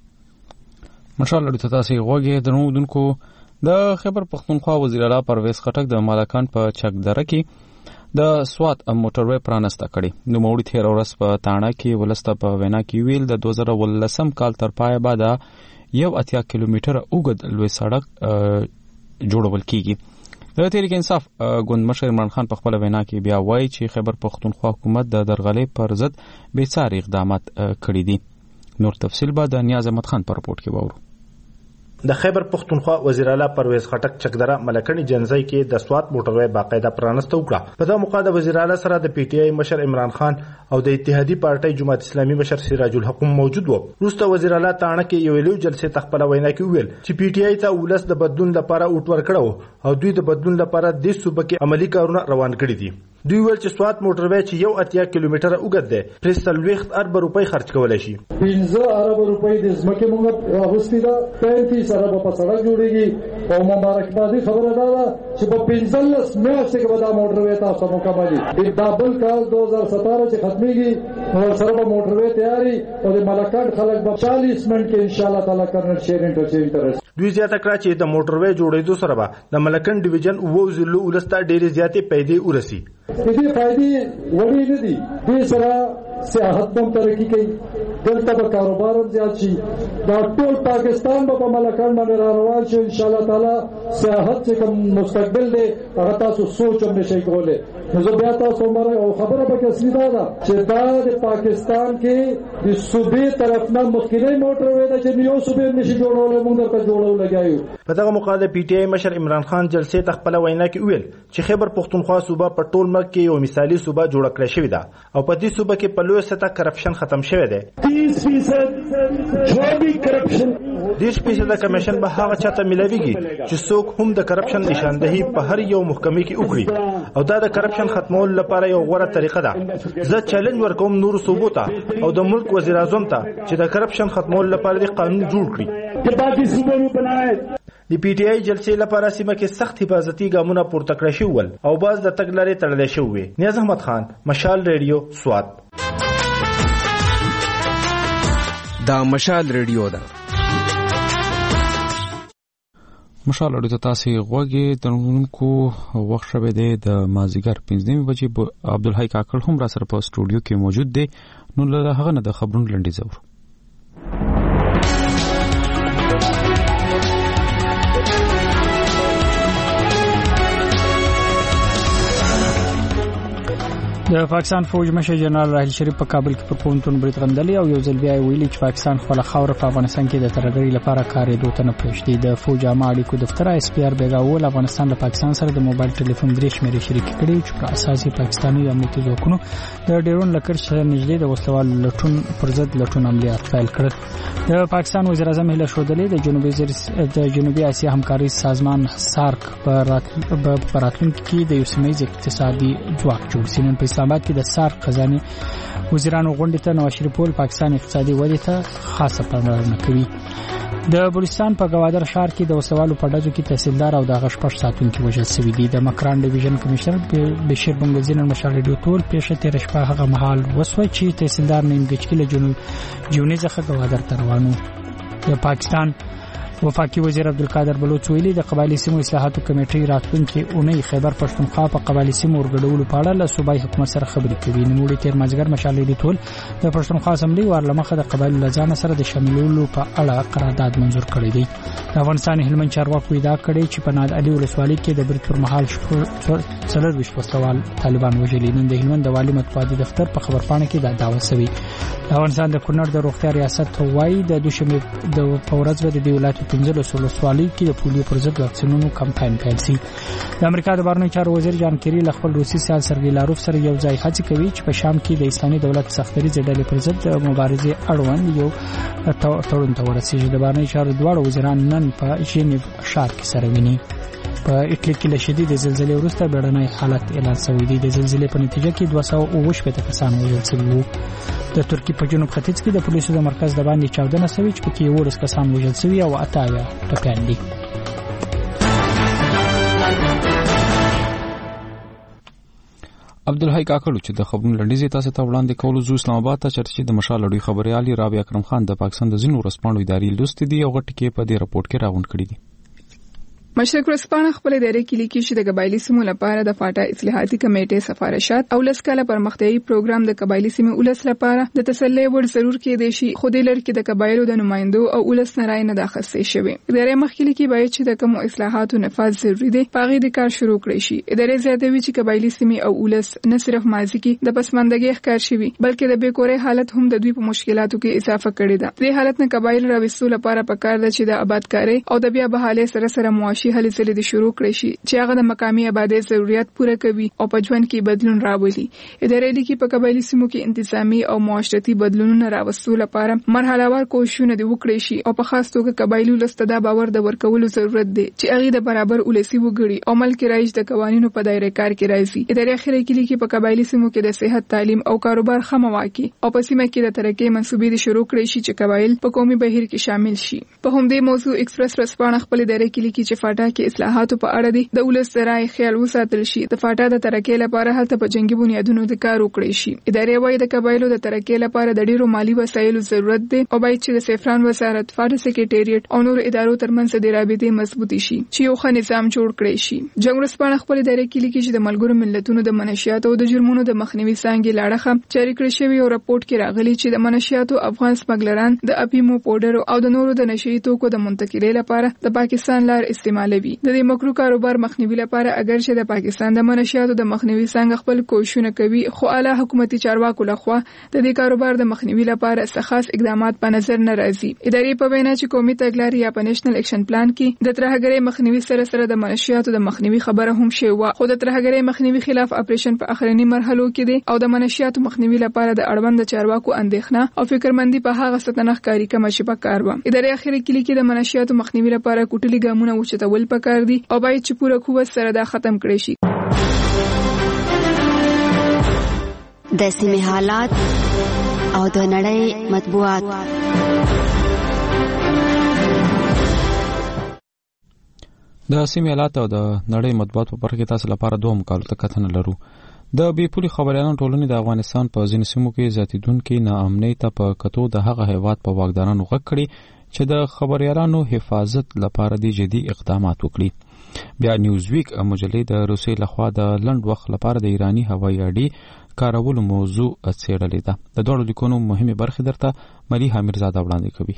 مشال لیډیو تاسو غوږی درنو دونکو د خیبر پختونخوا وزیر اعلی پرویز خټک د مالکان په چک دره کې د سوات موټروي پرانسته کړي نو موړي تیر ورځ په تاڼه کې ولسته په وینا کې ویل د 2019 کال تر پای بعد 80 کیلومتره اوږد لوی سړک جوړول کیږي. د تحریک انصاف ګوند مشر عمران خان په خپل وینا کې بیا وایي چې خیبر پختونخوا حکومت د درغلې پر ضد بیساري اقدامات کړي دي. نور تفصیل به د نیاز احمد خان په رپورت کې وورو. د خیبر پختونخوا وزیر اعلی پرویز خټک چکدره ملکنی جنځای کې د سوات موټروي باقاعده پرانسته وکړه. په دا موقع د وزیر اعلی سره د پی ټی آی مشر عمران خان او د اتحادی پارټي جماعت اسلامي مشر سراج الحق موجود وو. وروسته وزیر اعلی تاڼه کې یو لوی جلسه تخپل وینا کې ویل چې پی ټی آی ته ولس د بدلون لپاره اوټ ورکړو او دوی د بدلون لپاره د صوبه کې عملی کارونه روان کړي دي. دوی ویل چې سوات موټروي چې 80 کیلومتره اوږد دی پرې 30 ارب روپۍ خرج کولای شي. 15 ارب روپۍ د ځمکې موږ راغستې ده 35 ارب په سړک جوړیږي او مبارکبادي خبره ده چې په 15 میاشتې کې به دا موټروي تاسو مکملي دا بل کال 2017 چې ختميږي نو سره به موټروي تیاری او د ملکان خلک به 40 منټ کې ان شاء الله تعالی کرنل شیر انټرچینج ترس. دوی زیاته کړه چې د موټروي جوړېدو سره به د ملکن ډیویژن وو زلو ولسته ډېرې زیاتې پیدې ورسي. دې فائدې وړي نه دي دې سره سیاحت هم ترقی کوي دلته به کاروبار هم زیات شي دا ټول پاکستان به په ملکان باندې روان شي ان شاء الله تعالی سیاحت چې کوم مستقبل دی هغه تاسو سوچ هم نشئ کولی. نو زه بیا تاسو مره او خبره پکې اصلي ده چې دا د پاکستان کې د صوبې طرف نه مخکینی موټروي ده چې یو صوبې نشي جوړولی موږ درته جوړو لګایو. په دغه موقع د پی ټی آی مشر عمران خان جلسې ته خپله وینا کې وویل چې خیبر پختونخوا صوبه په ټول ملک کې یو مثالي صوبه جوړه کړې شوې ده او په دې صوبه کې په لویه سطح کرپشن ختم شوی دی. 30% جو بھی کرپشن 10% کمیشن به هغه چاته ملويږي چې څوک هم د کرپشن نشاندهي په هر یو محکمې کې وکړي او دا د کرپشن ختمول لپاره یو غوره طریقه ده. زه چیلنج ورکوم نور صوبو ته او د ملک وزیر اعظم ته چې د کرپشن ختمول لپاره د قانون جوړ کړي چې باقي صوبې یې بنائے. د پی ټی آی جلسې لپاره سیمه کې سخت حفاظتي ګامونه پورته کړی شوي ول او باز د تګ لارې تړلی شوي وې. نیاز احمد خان مشال ریډیو سوات. دا مشال ریډیو ده. مشال اړه تاسو غوږی ترونکو وخت شوه د مازیګر 15 بجې عبدالحی کاکړ هم را سره په سټوډیو کې موجود دی. نو له هغه نه د خبرونو لنډیز اورو. د پاکستان فوج مشر جنرال راحیل شریف په کابل کې پر پونتون برید غندلي او یو ځل بیا ویلي چې پاکستان خپل خاور په افغانستان کې د ترګری لپاره کارېدو ته نه پرېږدي. د فوج عامه اړیکو دفتر اس پی آر بیګاول افغانستان له پاکستان سره د موبایل ټلیفون درې شمیرې شریک کړي چې په اساس پاکستاني امنیتي ځواکونو د ډیرون لکر سره نږدې د وسلوال لټون پر ضد لټون عملیات پیل کړل. د پاکستان وزیر اعظم هله شودلې د جنوبي اسیا همکاري سازمان سارک په راتلونکي کې د یو سیمه‌یز اقتصادي ځواک جوړ سینن په اسلامآباد کې د سارک خزانه وزیرانو غونډه ته نواز شریف پاکستان اقتصادي ودې ته خاصه پاملرنه کوي. د بلوچستان په گوادر ښار کې د وسوالو په ډزو کې تحصیلدار او د غشپش ساتونکو وژل شوی دي. د مکران ډیویژن کمشنر بشیر بنگزین مشال ریډیو ټول پیښه تیر شپه هغه مهال وسوي چې تحصیلدار نیمګچ کې له جونی څخه گوادر ته روانو. د پاکستان وفاقي وزیر عبدالقادر بلوچ ویلي د قبایلی سیمو اصلاحاتو کمیټې راتلونکي اونۍ خیبر پښتونخوا په قبایلی سیمو ورګډولو په اړه له صوبایي حکومت سره خبرې کوي. نوموړي تیر مازیګر مشال ریډیو ټول د پښتونخوا اسمبلی ورلمخه د قبایلو لزان سره د شاملولو په اړه قرارداد منزور کړی دی. د افغانستان هلمند چارواکو ادعا کړې چې په ناد علي ولسوالۍ کې د برید پر مهال 40 وسوال طالبان وژلي. نن د هلمند د والي مطبوعاتي دفتر په خبرپاڼه کې دا دعوه شوی. د افغانستان د کونړ د روغتیا ریاست وایي د دوشنبه د پورز د ولایت 15 ولسوالۍ کې د پولیو پر ضد واکسینونو کمپاین پیل شي. د امریکا د بهرنیو چارو وزیر جان کیری له خپل روسي سیال سرګی لاروف سره یو ځای هڅه کوي چې په شام کې د اسلامي دولت سختري ډلې پر ضد مبارزه اړوند یو تړون ته ورسیږي. د بهرنیو چارو دواړو وزیران نن په ژنیو ښار کې سره ویني. په اټلی کې له شدید زلزلې وروسته بیړنی حالت اعلان شوی دی. د زلزلې په نتیجه کې 228 کسان وژل شوي وو. د ترکی په جنوب ختیځ کې د پولیسو د مرکز د باندې چاودنه شوې چې پکې 19 کسان وژل شوي او 88 ټپيان دي. عبدالحی کاکړ چې د خبرونو لنډیز تاسو ته وړاندې کولو زو اسلام آباد ته چرچې د مشال اړوي خبريالي رابعه اکرم خان د پاکستان د ځینو رسپانو اداري لوست دي او غټ کې په دې رپورت کې راغون کړی دي. مشرق ورځپاڼه خپل ادارې کې لیکي چې د قبایلی سیمو لپاره د فاټا اصلاحاتي کمیټې سفارشات او لسکاله پرمختیايي پروګرام د قبایلی سیمو ولس لپاره د تسلی وړ ضرور کې دي شي خو د لړ کې د قبایلو د نمائندو او ولس نه رائے نه داخستې شوی. ادارې مخکې کې باید چې د کوم اصلاحاتو نفاذ ضروری دي پاغي د کار شروع کړی شي. ادارې زیاتوي چې قبایلی سیمې او ولس نه صرف ماضي کې د پسماندګۍ ښکار شوی بلکې د بیکورې حالت هم د دوی په مشکلاتو کې اضافه کړی ده. د حالت نه قبایل راوستو لپاره پکار ده چې د آبادکاري او د بیا بحالي سره معاشي هلې ځلې د شروع کړی شي چې هغه د مقامی آبادی ضرورت پوره کوي او په ژوند کې بدلون راولي. ادارې لیکي په قبایلی سیمو کې انتظامی او معاشرتي بدلونونه راوستو لپاره مرحله‌وار کوښښونه د وکړي شي او په خاص توګه قبایلو لستدا باور د ورکولو ضرورت دی چې هغه د برابر ولسی وګړي او ملک رایج د قوانینو په دایره کار کې راځي. ادارې اخیری کې لیکي په قبایلی سیمو کې د صحت تعلیم او کاروبار خمواکي او په سیمه کې د ترقۍ منسوبې د شروع کړي شي چې قبایل په قومي بهیر کې شامل شي. په همدې موضوع ایکسپریس رسپانه خپل ادارې کې لیکي چې فاټا کې اصلاحات په اړه دي د ولس رائے خیال وساتل شي. د فاټا د ترقۍ لپاره هلته په جنگي بنیادونو د کار وکړي شي. ادارې وايي د قبایلو د ترقۍ لپاره د ډیرو مالی وسایلو ضرورت دی او باید چې د سیفران وزارت فاټا سکریټریټ او نور ادارو ترمنځ د رابطې مضبوطی شي چې یو ښه نظام جوړ کړي شي. جنگ ورځپاڼه خپل ادارې کې لیکي چې د ملګرو ملتونو د منشیات او د جرمونو د مخنیوي څانګې لاړه جاری کړی شوی او راپورټ کې راغلي چې د منشیاتو افغان سمګلران د اپیمو پاوډر او د نورو د نشئی توکو د منتقلۍ لپاره د پاکستان لار استعمالوي. د دې مکرو کاروبار مخنیوي لپاره اگر چې د پاکستان د منشیاتو د مخنیوي څنګه خپل کوښښونه کوي خو اعلی حکومتي چارواکو لخوا د دې کاروبار د مخنیوي لپاره څه خاص اقدامات په نظر نه راځي. ادارې په وینا چې قومي تګلارې یا په نېشنل اکشن پلان کې د ترهګرۍ مخنیوي سره د منشیاتو د مخنیوي خبره هم شوی و خو د ترهګرۍ مخنیوي خلاف اپریشن په اخرنی مرحلو کې دی او د منشیاتو مخنیوي لپاره د اړوند چارواکو اندېښنه او فکرمندي په هغه ستنه ښکاری کوم چې په کار و. ادارې اخیری کې لیکي د منشیاتو مخنیوي لپاره کوټلي ګامونه وچتول پکار دي او باید چې پوره قوت سره دا ختم کړي شي. د سیمې حالات او د نړۍ مطبوعات. د سیمې حالات او د نړۍ مطبوعات په برخه کې تاسو لپاره دوه مقالو ته کتنه لرو. د بیپولي خبريالانو ټولنې د افغانستان په ځینو سیمو کې زیاتیدونکو ناامنۍ ته په کتو د هغه هیواد په واکدارانو غږ کړي چې د خبريالانو حفاظت لپاره د جدي اقدامات وکړي. بیا نیوزویک مجلې د روسیې لخوا د لنډ وخت لپاره د ایرانی هوایي اډې کارولو موضوع څېړلې ده. د دوړو لیکونو مهمه برخه درته مليحه میرزاده وړاندې کوي.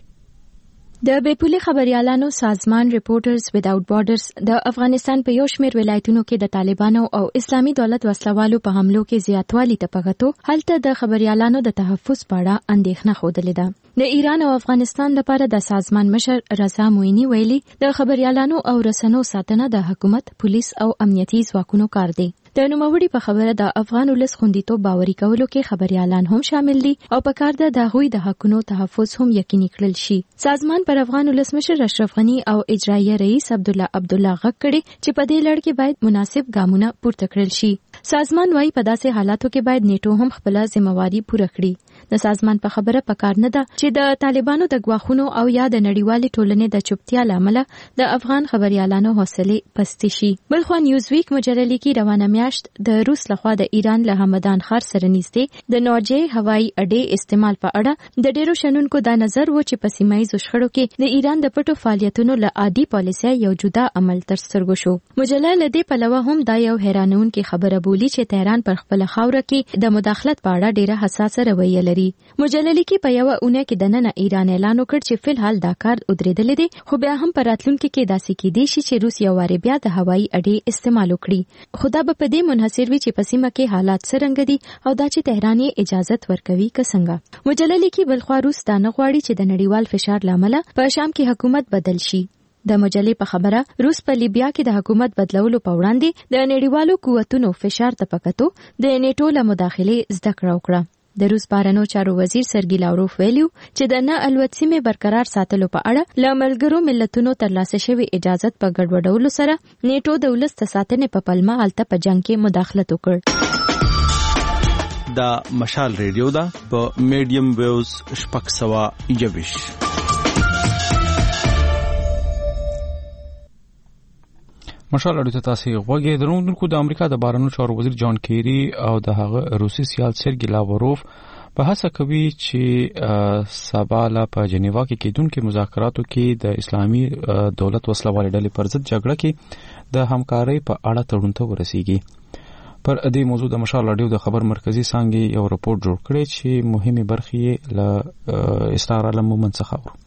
د بیپولي خبريالانو سازمان ریپورټرز ویداوټ بارډرز د افغانستان په یو شمېر ولایتونو کې د طالبانو او اسلامي دولت وسلوالو په حملو کې زیاتوالی ته پغتو هلته د خبريالانو د تحفظ په اړه اندېښنه خوده ده. د ایران او افغانستان لپاره د سازمان مشر رضا موینی ویلي د خبريالانو او رسنیو ساتنه د حکومت، پولیس او امنیتي ځواکونو کار دی. د نوموړي په خبره د افغان ولس خوندیتوب باوري کولو کې خبريالان هم شامل دي او په کار د هغوی د حقونو تحفظ هم یقیني کړل شي. سازمان پر افغان ولس مشر اشرف غنی او اجرایه رئیس عبدالله غږ کړي چې په دې لړ کې باید مناسب ګامونه پورته کړل شي. سازمان وايي په داسې حالاتو کې باید نیټو هم خپل ځمواري پوره کړي. د سازمان په خبره پکار نه ده چې د طالبانو د غواخونو او یا د نړیوالې ټولنې د چوپتیا لامل د افغان خبريالانو حوصله پستې شي. بلخو نیوزویک مجله لیکي روانه میاشت د روس لخوا د ایران له همدان خار سره نږدې د نورجې هوایي اډې استعمال په اړه د ډیرو شنونکو دا نظر و چې په سیمه ییزو شخړو کې د ایران د پټو فعالیتونو له عادي پالیسۍ یو جدا عمل تر سترګو شو. مجله له دې پلوه هم دا یو حیرانونکې خبره بولی چې تهران پر خپل خاوره کې د مداخلت په اړه ډیره حساسه رویه لري. مجله لیکي په یو اونۍ کې د نن ایران اعلان وکړ چې فلحال دا کار ودرېدل دي، خو بیا هم پر راتلونکي کې داسې کېدای شي چې روس یو واره بیا د هوایي اډې استعمال وکړي. خدا به په دې منحصر وي چې په سیمه کې حالات څرنګه دي او دا چې تهران یې اجازه ورکوي که څنګه. مجله لیکي بلخوا روس دا نه غواړي چې د نړیوال فشار لامل په شام کې حکومت بدل شي. د مجلې په خبره روس په لیبیا کې د حکومت بدلولو په وړاندې د نړیوالو قوتونو فشار ته پکتو د نیټو له مداخلې زده کړه وکړه. د روس بهرنیو چارو وزیر سرګی لاوروف ویلو چې د نه الوت سیمې برقرار ساتلو په اړه له ملګرو ملتونو ترلاسه شوی اجازت په ګډوډولو سره نیټو د ولس د ساتنې په پلمه حالت په جنگ کې مداخلت وکړ. دا مشال ریډیو دا په میډیم ویوز 620. مشال اړیته تاسو غوږی درونکو. د امریکا د بهرنیو چارو وزیر جان کیری او د هغه روسي سیال سرګی لاوروف په هڅه کوي چې سباله په جنیوا کې کېدونکو مذاکراتو کې د اسلامي دولت وسلوال ډلې پر ضد جګړه کې د همکارۍ په اړه تړون ته ورسیږي. پر دې موضوع د مشال اړیو د خبر مرکزی څنګه یو رپورت جوړ کړی چې مهمه برخې له استعاره لمومن څخه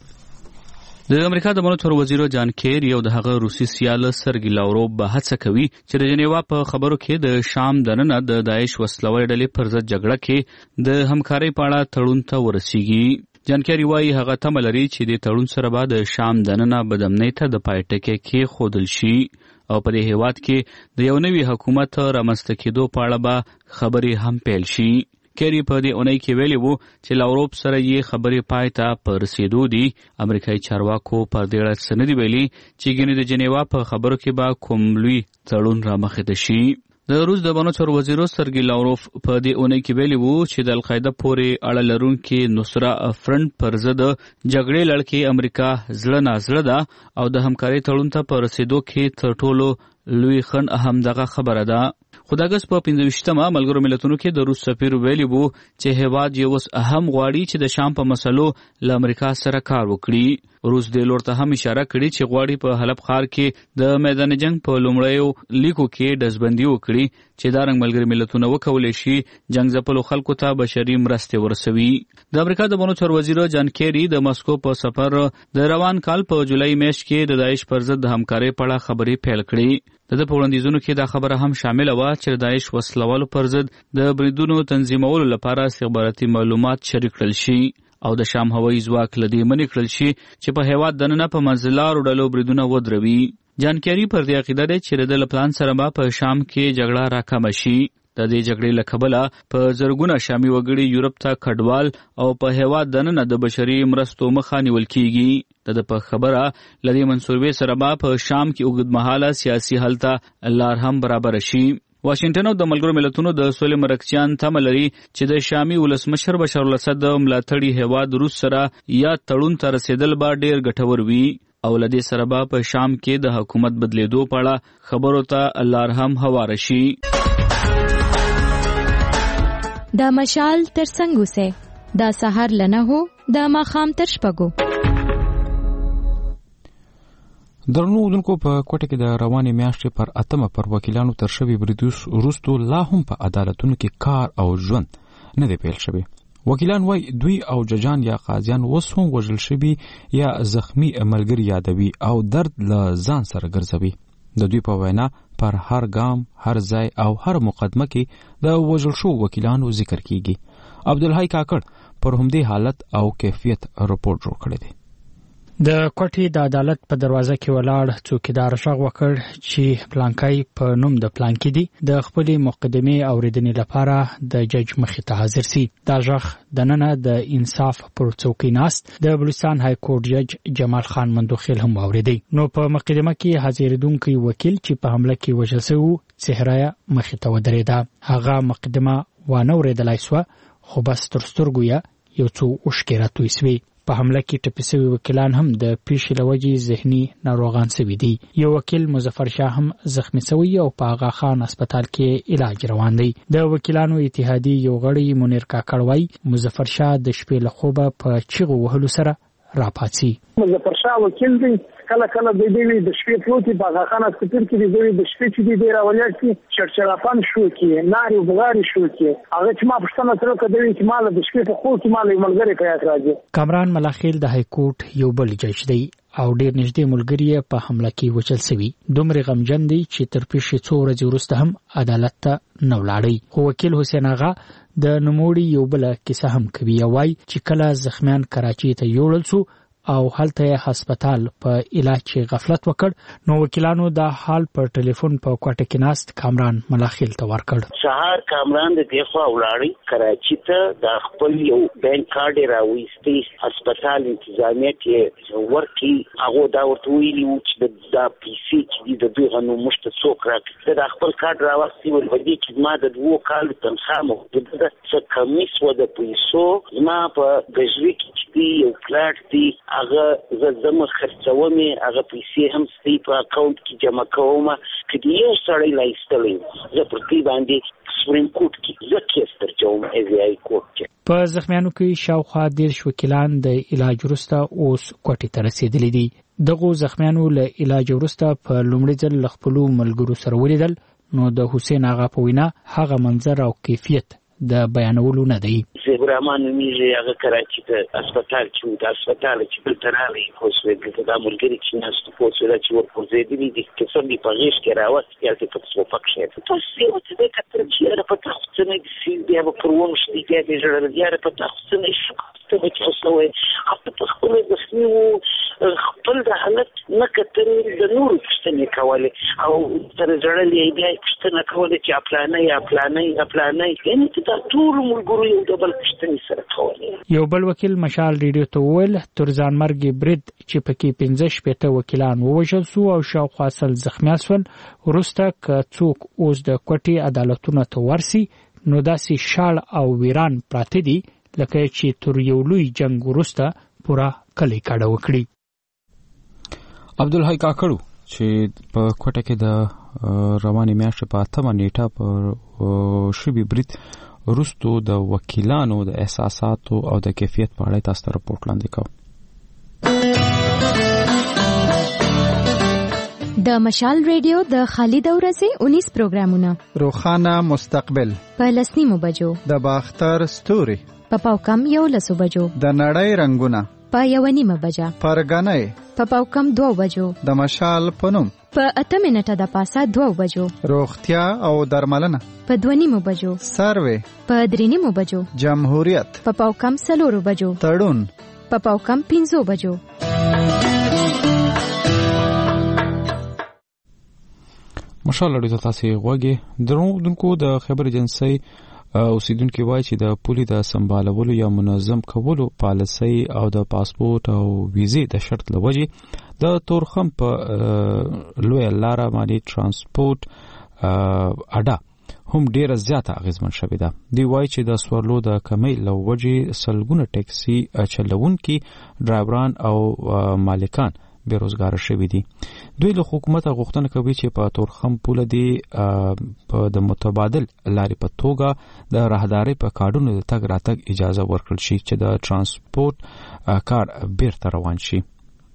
د امریکا د بهرنیو چارو وزیر جان کیری او د هغه روسي سیال سرګی لاوروف به هڅه کوي چې د جنیوا په خبرو کې د شام دننه د داعش وسلوال ډلې پر ضد جګړه کې د همکارۍ په اړه تړون ته ورسیږي. جان کیری وايي هغه تمه لري چې د تړون سره به د شام دننه بدامنۍ ته د پای ټکی کې خودل شي او په دې هیواد کې د یو نوي حکومت رامنځته کېدو په اړه به خبرې هم پیل شي. کیری په دې اونۍ کې ویلي وو چې لاوروف سره یې خبرې پای ته په رسیدو دي. امریکایي چارواکو پر دې اړه څه نه دي ویلي چې ګینې د جنیوا په خبرو کې به کوم لوی تړون رامخته شي. د روس د بهرنیو چارو وزیر سرګی لاوروف په دې اونۍ کې ویلي وو چې د القاعده پورې اړه لرونکي نصره فرنٹ پر ضد جګړې لړ کې امریکا زړه نازړه ده او د همکارۍ تړون ته په رسیدو کې تر ټولو لوی خنډ هم دغه خبره ده. خو د اګست په 15مه ملګرو ملتونو کې د روس سفیر ویلي وو چې هیواد یې اوس اهم غواړي چې د شام په مسلو له امریکا سره کار وکړي. روس د لور ته هم اشاره کړې چې غواړي په حلب ښار کې د میدان جنگ په لومړیو لیکو کې ډزبندي وکړي چې دا رنګ ملګري ملتونه وکولای شي جنگ ځپلو خلکو ته بشري مرستې ورسوي. د امریکا د بهرنیو چارو وزیر جان کیری د مسکو په سفر د روان کال په جولای میاشت کې د داعش پر ضد همکارۍ په اړه خبرې پیل کړې. د په وړاندیزونو کې دا خبره هم شامل و چې د داعش وسلوالو پر ضد د بریدونو تنظیمولو لپاره استخباراتي معلومات شریک کړل شي او د شام هوایي ځواک له دې منع کړل شي چې په هیواد دننه په منځلارو ډلو بریدونه ودروي. جان کیری پر دې عقیده دی چې د پلان سره به په شام کې جګړه راکمه شي. د دې جګړې له کبله په زرګونه شامي وګړي یورپ ته کډوال او په هیواد دننه د بشري مرستو مخه نیول کیږي. د په خبره لدی منصوبې سره به په شام کې اوږدمهاله سیاسي حل ته لار هم برابر شي. واشنگټن او د ملګرو ملتونو د سولې مرکزیان تمه لري چې د شامي ولسمشر بشار الاسد د ملاتړي هیواد روس سره یا تړون ته رسیدل به ډیر ګټور وي او لدی سره به په شام کې د حکومت بدلیدو په اړه خبرو ته لار هم هوار شي. دا مشال تر څنګه سه دا سحر لنه هو دا ماخام تر شپګو درنو دونکو په کوټه کې د روانې میاشتې پر 8 پر وکیلانو تر شوی بریدوس وروستو لا هم په عدالتونو کې کار او ژوند نه دی پیل شوی. وکیلان وای دوی او ججان یا قاضیان اوس هم وژل شوي یا زخمی ملګري یادوي او درد له ځان سره ګرځوي. د دوی په وینا پر هر ګام، هر ځای او هر مقدمه کې د وژل شو وکیلانو ذکر کیږي. عبدالحی کاکړ پر همدې حالت او کیفیت رپورټ جوړ کړی دی. د کوټې د عدالت په دروازه کې ولاړ څوکیدار شغ وکړ چې پلانکای په نوم د پلانکی دی د خپل مقدمه اوریدنې لپاره د جج مخې ته حاضر سي. دا ژغ د نن د انصاف پر څوکۍ ناست د بلوچستان های کورټ جج جمال خان مندوخیل هم اوریدي. نو په مقدمه کې حاضرېدونکي وکیل چې په حمله کې وژل شوی څهره مخې ته ودرېده. هغه مقدمه وانه اوریدلای سو خو بس تر سترګو یو څو اوښکې راتوي سوي. په حمله کې ټپي شوي وکیلان هم د پیښې له وجې ذهني ناروغان شوي دي. یو وکیل مظفر شاه هم زخمی شوی او په آغا خان هسپتال کې علاج روان دی. د وکیلانو اتحادیې یو غړی منیر کاکړ وای مظفر شاه د شپې له خوبه په چیغو وهلو سره راپاتې. مظفر شاه وکیل دی کله کله د دې د شپې پروتي په آغا خان هسپتال کې د شپې چې دی راولای شي چرچرافان شو کې ناري بغاري شو کې هغه چې ما پښتنه سره کدوې چې مال د شپې په خو کې مال ملګری پیاس راځي. کامران ملاخیل د های کورټ یو بل جج دی او ډیر نږدې ملګری په حمله کې وچل سوي. دومره غمجن دی چې تر پیښې 2 ورځې وروسته هم عدالت ته نه ولاړی. خو وکیل حسین آغا د نوموړي یو بل کیسه هم کوي. وای چې کله زخمیان کراچي ته یوړل سو او هلته هسپتال په علاج غفلت وکړ نو وکیلانو دا حال پر ټلیفون په کوټه کې ناست کامران ملاخیل ته ورکړ. سهار کامران د دیخوا ولاړی کراچي ته د خپل یو بانک کارت راوېستي هسپتال انتظامیه کې ورکی هغه دا ورته ویلي چې دا پیسې چې د دوی غنو مشت څوک راکړي د خپل کارت راوستي ول ودی چې ما د 2 کال تنخواه مو د څه کمیس و د پیسو ما په غږوي کې یو پلاټ دی هغه زما خرڅومه هغه پیسې هم ستې په اکاونټ کې جمع کوم کله یو سړی لایستلې زه پر دې باندې سپریم کورټ کې زکه سترجوم ایوی کورټ. په زخمیانو کې شاوخوا 10 وکیلان د علاج وروسته اوس کوټې ته رسیدلي دي. دغه زخمیانو له علاج وروسته په لومړي ځل له خپل ملګرو سره ولیدل نو د حسین آغا په وینا هغه منظر او کیفیت د بیانولو نه دی. زبرمان میږي هغه کراچي ته هسپتال چې د هسپتال چې بل ترالي خو څه د ملګری چې ناس په څه چې ورپورځي دي چې څو دی پغیش کې راوست یا ته په څو پک شي تاسو یو څه د کتر چې را په تاسو څه نه دي بیا په پروم شتي کې د جوړل یا په تاسو څه نه شو ته به تاسو وې خپل خپل د سنیو خپل د حالت نه کتر د نور څه کوله او تر جوړل یې بیا څه کوله چې پلانې یعنی دا ټول ملګرو یو ډبل پښتني سره کوله. یو بل وکیل مشال ریډیو ته ویل تر ځانمرګ برید چې پکې 15 وکیلان ووژل سو او شاوخوا سل زخمی شول. وروسته که څوک اوس د کوټې عدالتونو ته ورسي نو داسې شال او ویران پراته دي لکه چې تر یو لوی جنگ وروسته پورا کلی کاډه وکړي. عبدالحی کاکړو چې په کوټه کې د روانې میاشتې په 8 نیټه پر شبي برید وروستو د وکیلانو د احساساتو او د کیفیت په اړه تاسو ته رپورټ لاندې کوم. د مشال ریډیو د خالد اورزي 19 پروګرامونه روخانه مستقبل په لسنیمو بجو د باختر ستوري په پاوکم 11 بجو د نړۍ رنگونه په 1:30 بجه پرګنۍ په پاوکم 2 بجو د مشال پنوم په 8 منټه د پاسه 2 بجو روغتیا او درملنه په 2:30 بجو سروي په 3:30 بجو جمهوریت په پاوکم 4 بجو تړون په پاوکم 5 بجو. ماشاءالله د تاسو غوږی درنو د خبر ایجنسی اوسیدونکو وایي چې د پولي د سمبالولو یا منظم کولو پالیسي او د پاسپورت او ویزې د شرط لوجې د تورخم په لوی لاره باندې ترانسپورت اډا هم ډیره زیاته اغیزمن شوې ده. دی وایي چې د سوارلو د کمی لوجې سلګونه ټیکسي چلونکي ډرایوران او مالکان بیروزګار شوي دي. دوی له حکومت غوښتنه کوي چې په تورخم پوله دی په د متبادل لارې په توګه د راهداري په کارډونو د تګ راتګ اجازه ورکړل شي چې د ترانسپورت کار بیرته روان شي.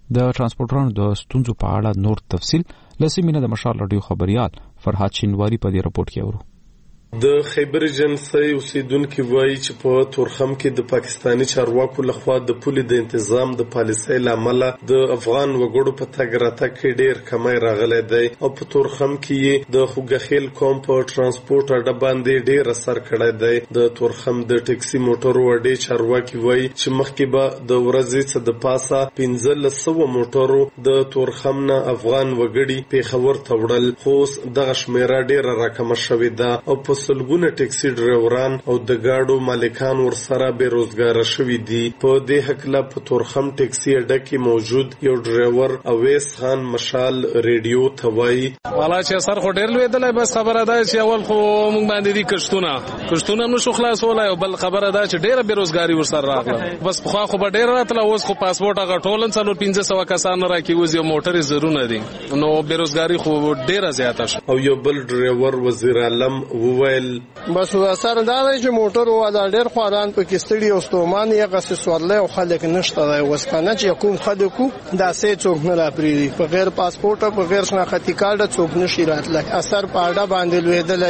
د ترانسپورټرانو د ستونزو په اړه نور تفصیل لسمینه د مشال رادیو خبريال فرحات شینواری په دې رپورت کې اورو. د خیبر ایجنسی اوسیدونکو وایي چې په تورخم کې د پاکستانی چارواکو لخوا د پولې د تنظیم د پالیسۍ لامل د افغان وګړو په تګ راتګ کې ډېر کمی راغلی دی او په تورخم کې د خوګخیل قوم په ترانسپورت اډه باندې ډېر اثر کړی دی. د تورخم د ټکسي موټرو اډې چارواکي وایي چې مخکې به د ورځې څخه د پاسه 1500 موټرو د تورخم نه افغان وګړي پیښور ته وړل، خو دغه شمیره ډېره راکمه شوې ده او په سلګونه ټکسي ډرایوران او د گاډو مالکان ورسره بیروزګار شوي دي. په دې حقله په تورخم ټکسي اډه کې موجود یو ډرایور اویس خان مشال ریډیو ته وایي والا چې سر خو ډېر لوی دی، بس خبره ده چې اول خو موږ باندې دي کښتونه نو شو خلاصولای او بل خبره ده چې ډېره بیروزګاری ورسره راغله. بس خو به ډېر راتله، اوس خو پاسپورت هغه ټولن 1500 کسان راکې وځي او موټر ضروري دي، نو بیروزګاری خو ډېره زیاته شو. او یو بل ډرایور وزیر عالم وویل بس اثر دا دی چې موټر والا ډېر خواران په کې ستړي او ستومان یې غسه سوړلې او خلک نشته دی. وسکنه چې کوم خلکو دا سې څوک نه راپریدي، په غیر پاسپورت او په غیر شناختی کارت څوک نشي راتلای. اثر په اړه باندې لویدل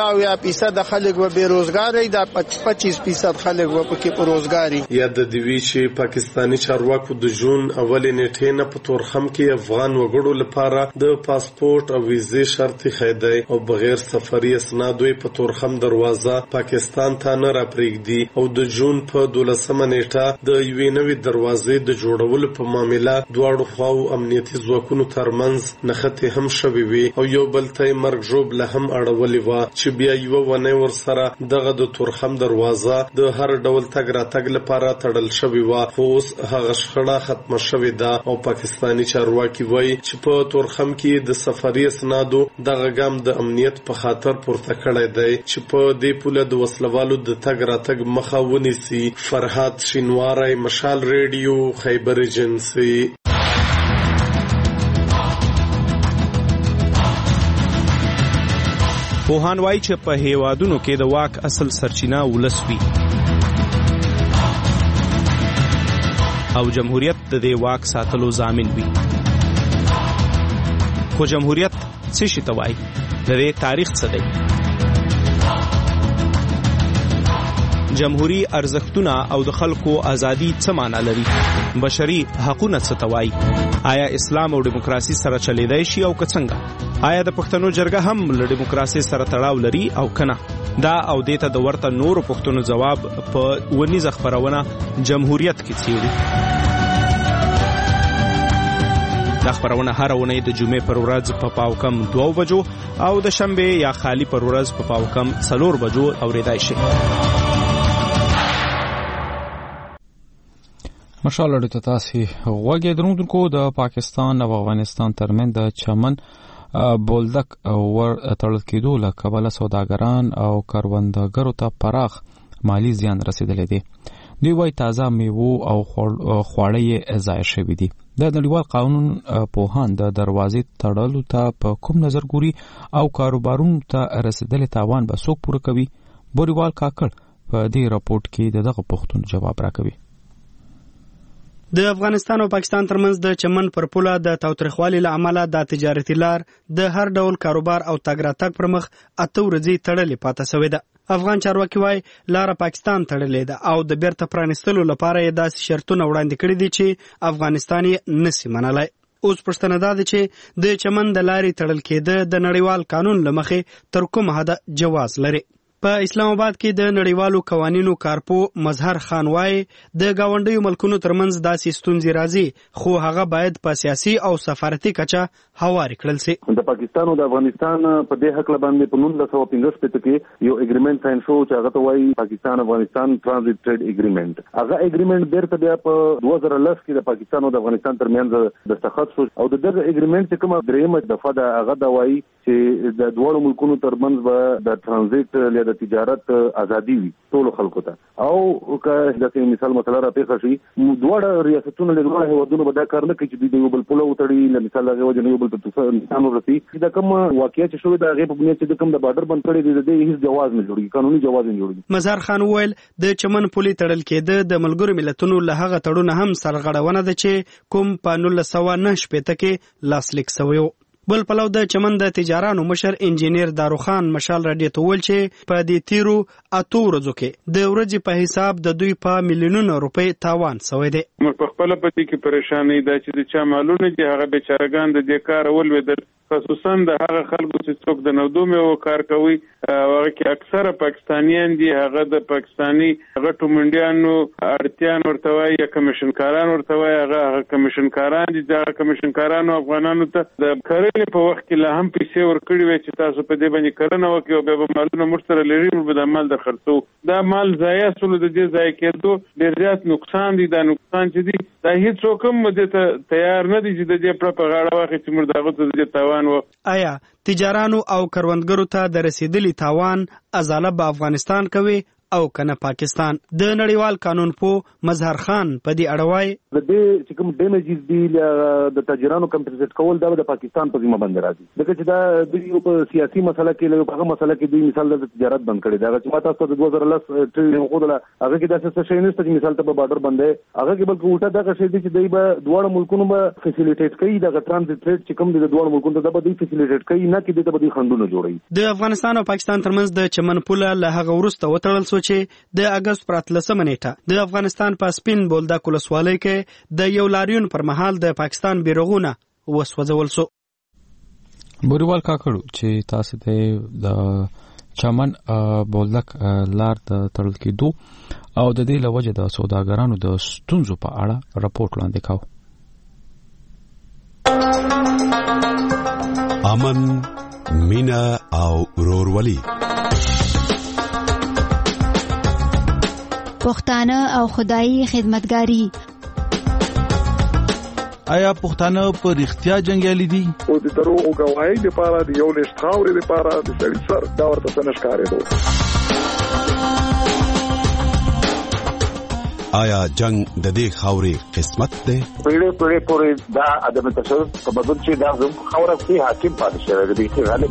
50% خلک و بیروزګاری، دا 25% خلک و په کې پروزګاری. یا د دوی چې پاکستانی چارواکو د جون اولې نیټې نه په تورخم کې افغان وګړو لپاره د پاسپورت او ویزې شرط خیدای او بغیر سفري اسناد په تورخم دروازه پاکستان ته نه راپریږدي او د جون په 12 نیټه د یوې نوې دروازې د جوړولو په معاملې دواړو خواو امنیتي ځواکونو ترمنځ نښتې هم شوې وي او یو بل ته مرګ ژوبله هم اړولې وه چې بیا یوه ونې ورسره دغه د تورخم دروازه د هر ډول تګ راتګ لپاره تړل شوې وه، خو اوس هغه شخړه ختمه شوې ده او پاکستانی چارواکي وایي چې په تورخم کې د سفري اسنادو دغه ګام د امنیت په خاطر پورته کړی دی چې په دې پوله د وسلوالو د تګ راتګ مخه ونیسي. فرحات شینواری، مشال ریډیو، خیبر ایجنسی. پوهان وایي چې په هیوادونو کې د واک اصل سرچینه ولس وي او جمهوریت د دې واک ساتلو ضامن وي. خو جمهوریت څه شي ته وایي؟ د دې تاریخ څه دی؟ جمهوری ارزښتونه او د خلکو ازادي څه معنا لري؟ بشري حقوقونه څه ته وایي؟ آیا اسلام او دیموکراسي سره چلیدای شي او که څنګه؟ آیا د پښتنو جرګه هم له دیموکراسي سره تړاو لري او کنه؟ دا او دیته د ورته نورو پښتنو جواب په ونیزه خبرونه جمهوریت کې څیړي. دا خبرونه هر ونې د جمعې پر ورځ په پاوکم 2 بجو او د شنبه یا خالی پر ورځ په پاوکم 4 بجو اوریدای شي. مشال اړیته تاسو وګورئ درونکو د پاکستان او افغانستان ترمن د چمن بولدک ور تړل کېدو له کبله سوداګران او کاروندګرو ته پراخ مالی زیان رسیدلی دی. دوی وايي تازه میوه او خواړه یې ضایع شوي دي. د نړیوال قانون پوهان د دروازې تړلو ته په کوم نظر ګوري او کاروبارونو ته رسیدلی تاوان به څوک پوره کوي؟ بوریوال کاکړ په دې راپورټ کې دغه پوښتنو جواب راکوي. د افغانستان او پاکستان ترمنځ د چمن پر پوله د تاوتریخوالي له امله د تجارتي لار د هر ډول کاروبار او تګ راتګ پر مخ 8 ورځې تړلې پاتې شوې ده. افغان چارواکي وايي لار پاکستان تړلې ده او د بیرته پرانستلو لپاره یې داسې شرطونه وړاندې کړي دي چې افغانستان یې نشي منلای. اوس پښتنه ده چې د چمن د لارې تړل کېده د نړیوال قانون لمخې تر کومه حد جواز لري. په اسلام آباد کې د نړیوالو قوانینو کارپو مظهر خان وايي د گاونډیو ملکونو ترمنځ داسې ستونزې راځي خو هغه باید په سیاسي او سفارتي کچه هواري کړل شي. د پاکستان او د افغانستان په دې حق باندې په 1915 کې یو اګریمنت ساين شو چې هغه ته وايي پاکستان افغانستان ترانزیت ټریډ اګریمنت. هغه اګریمنت بیرته بیا په 2010 کې د پاکستان او د افغانستان ترمنځ دستخط شو او دغه اګریمنت چې کومه درېمه دفعه ده هغه دا وايي چې د دوه ملکونو ترمنځ به د ترانزیت د تجارت ازادي وي ټول خلکو ته او که د مثال مثلا راپېښ شي دواړه ریاستونه له دواړو هیوادونو به دا کار نه کوي چې د یو بل پوله وتړي له مثال هغه وجه نه یو بل ته نقصان ورسي دا کوم واقعیت چې شوی دا هغه په بنیاد چې کوم د بارډر بند کړي دي د هیڅ جواز نه جوړي قانوني جواز نه جوړي. مظهر خان وویل د چمن پولې تړل کېده د ملګرو ملتونو له هغه تړون هم سرغړونه ده چې کوم په 1990 کې لاسلیک شوی و. بل پلو د چمن د تجارانو مشر انجینیر داروخان مشال راډیو ته ویل چې په دې تیرو 8 ورځو کې د ورځې په حساب د دوی په میلیونونو روپۍ تاوان شوی دی. موږ په خپل پتی کې پریشانی ده چې د چا مالونه چې هغه بیچارهګان د دې کار ولویدل خصوصا د هغه خلکو چې څوک د نودو میوه کار کوي هغه کې اکثره پاکستانیان دي هغه د پاکستانی غټو منډیانو اړتیان ورته وایي یا کمیشنکاران ورته وایي هغه کمیشنکاران دي د کمیشنکارانو افغانانو ته د کرنې په وخت کې لا هم پیسې ورکړي وي چې تاسو په دې باندې کرنه وکړئ او به مالونه موږ سره لري موږ د مال درخرڅو دا مال ضایع سول د دې ضایع کېدو ډېر زیات نقصان دي دا نقصان چې دي دا هیڅ کوم مده ته تیار نه دي چې د دې په غاړه واخلي چې موږ دغه ته د تاوان آیا تجارانو او کروندګرو ته د رسیدلی تاوان ازاله په افغانستان کوي او کنه پاکستان؟ د نړیوال قانون په مظهر خان په دې اړوای د دې چې کوم ډیمیجز دي د تاجرانو کمپنسیټ کول دا د پاکستان په ذمہ باندې راځي دغه چې دا د یو په سیاسي مسله کې له هغه مسله کې د مثال د تجارت بند کړي دا چې ماته تاسو د 2010 ټریلیون خو دله هغه کې د څه شي نشته چې مثال ته په بارډر باندې هغه کې بلکې الټا دا شي چې دوی به دواړو ملکونو به فیسیلیټیټ کوي د ترانزیت ریټ چې کوم د دواړو ملکونو ته به دوی فیسیلیټیټ کوي نه کې د دوی خندونه جوړي. د افغانستان او پاکستان ترمنځ د چمن پوله له هغه وروسته وتړل شو چې د اگست پر 13 نیټه د افغانستان په سپین بولدک ولسوالۍ کې د یو لاریون پر مهال د پاکستان بیرغونه وسوځول شو. بوریوال کاکړو چې تاسو ته د چمن بولدک لار د تړل کېدو او د دې لوجه د سوداګرانو د ستونزو په اړه راپورټ وړاندې کاوه. امن مینا او ورورولي پښتانه او خدایي خدمتګاری. آیا پښتانه په رښتیا جنگیالي دي؟ او د درو او غواړي د پاره د یو لښت خاورې د پاره د سړي سر دا ورته څنګه دو. آیا جنگ د دې خاورې قسمت ده؟ پیړې پورې دا ادم تصرف په بدل چې دا خاورې کې حاکم پاتې شوی دی چې غالب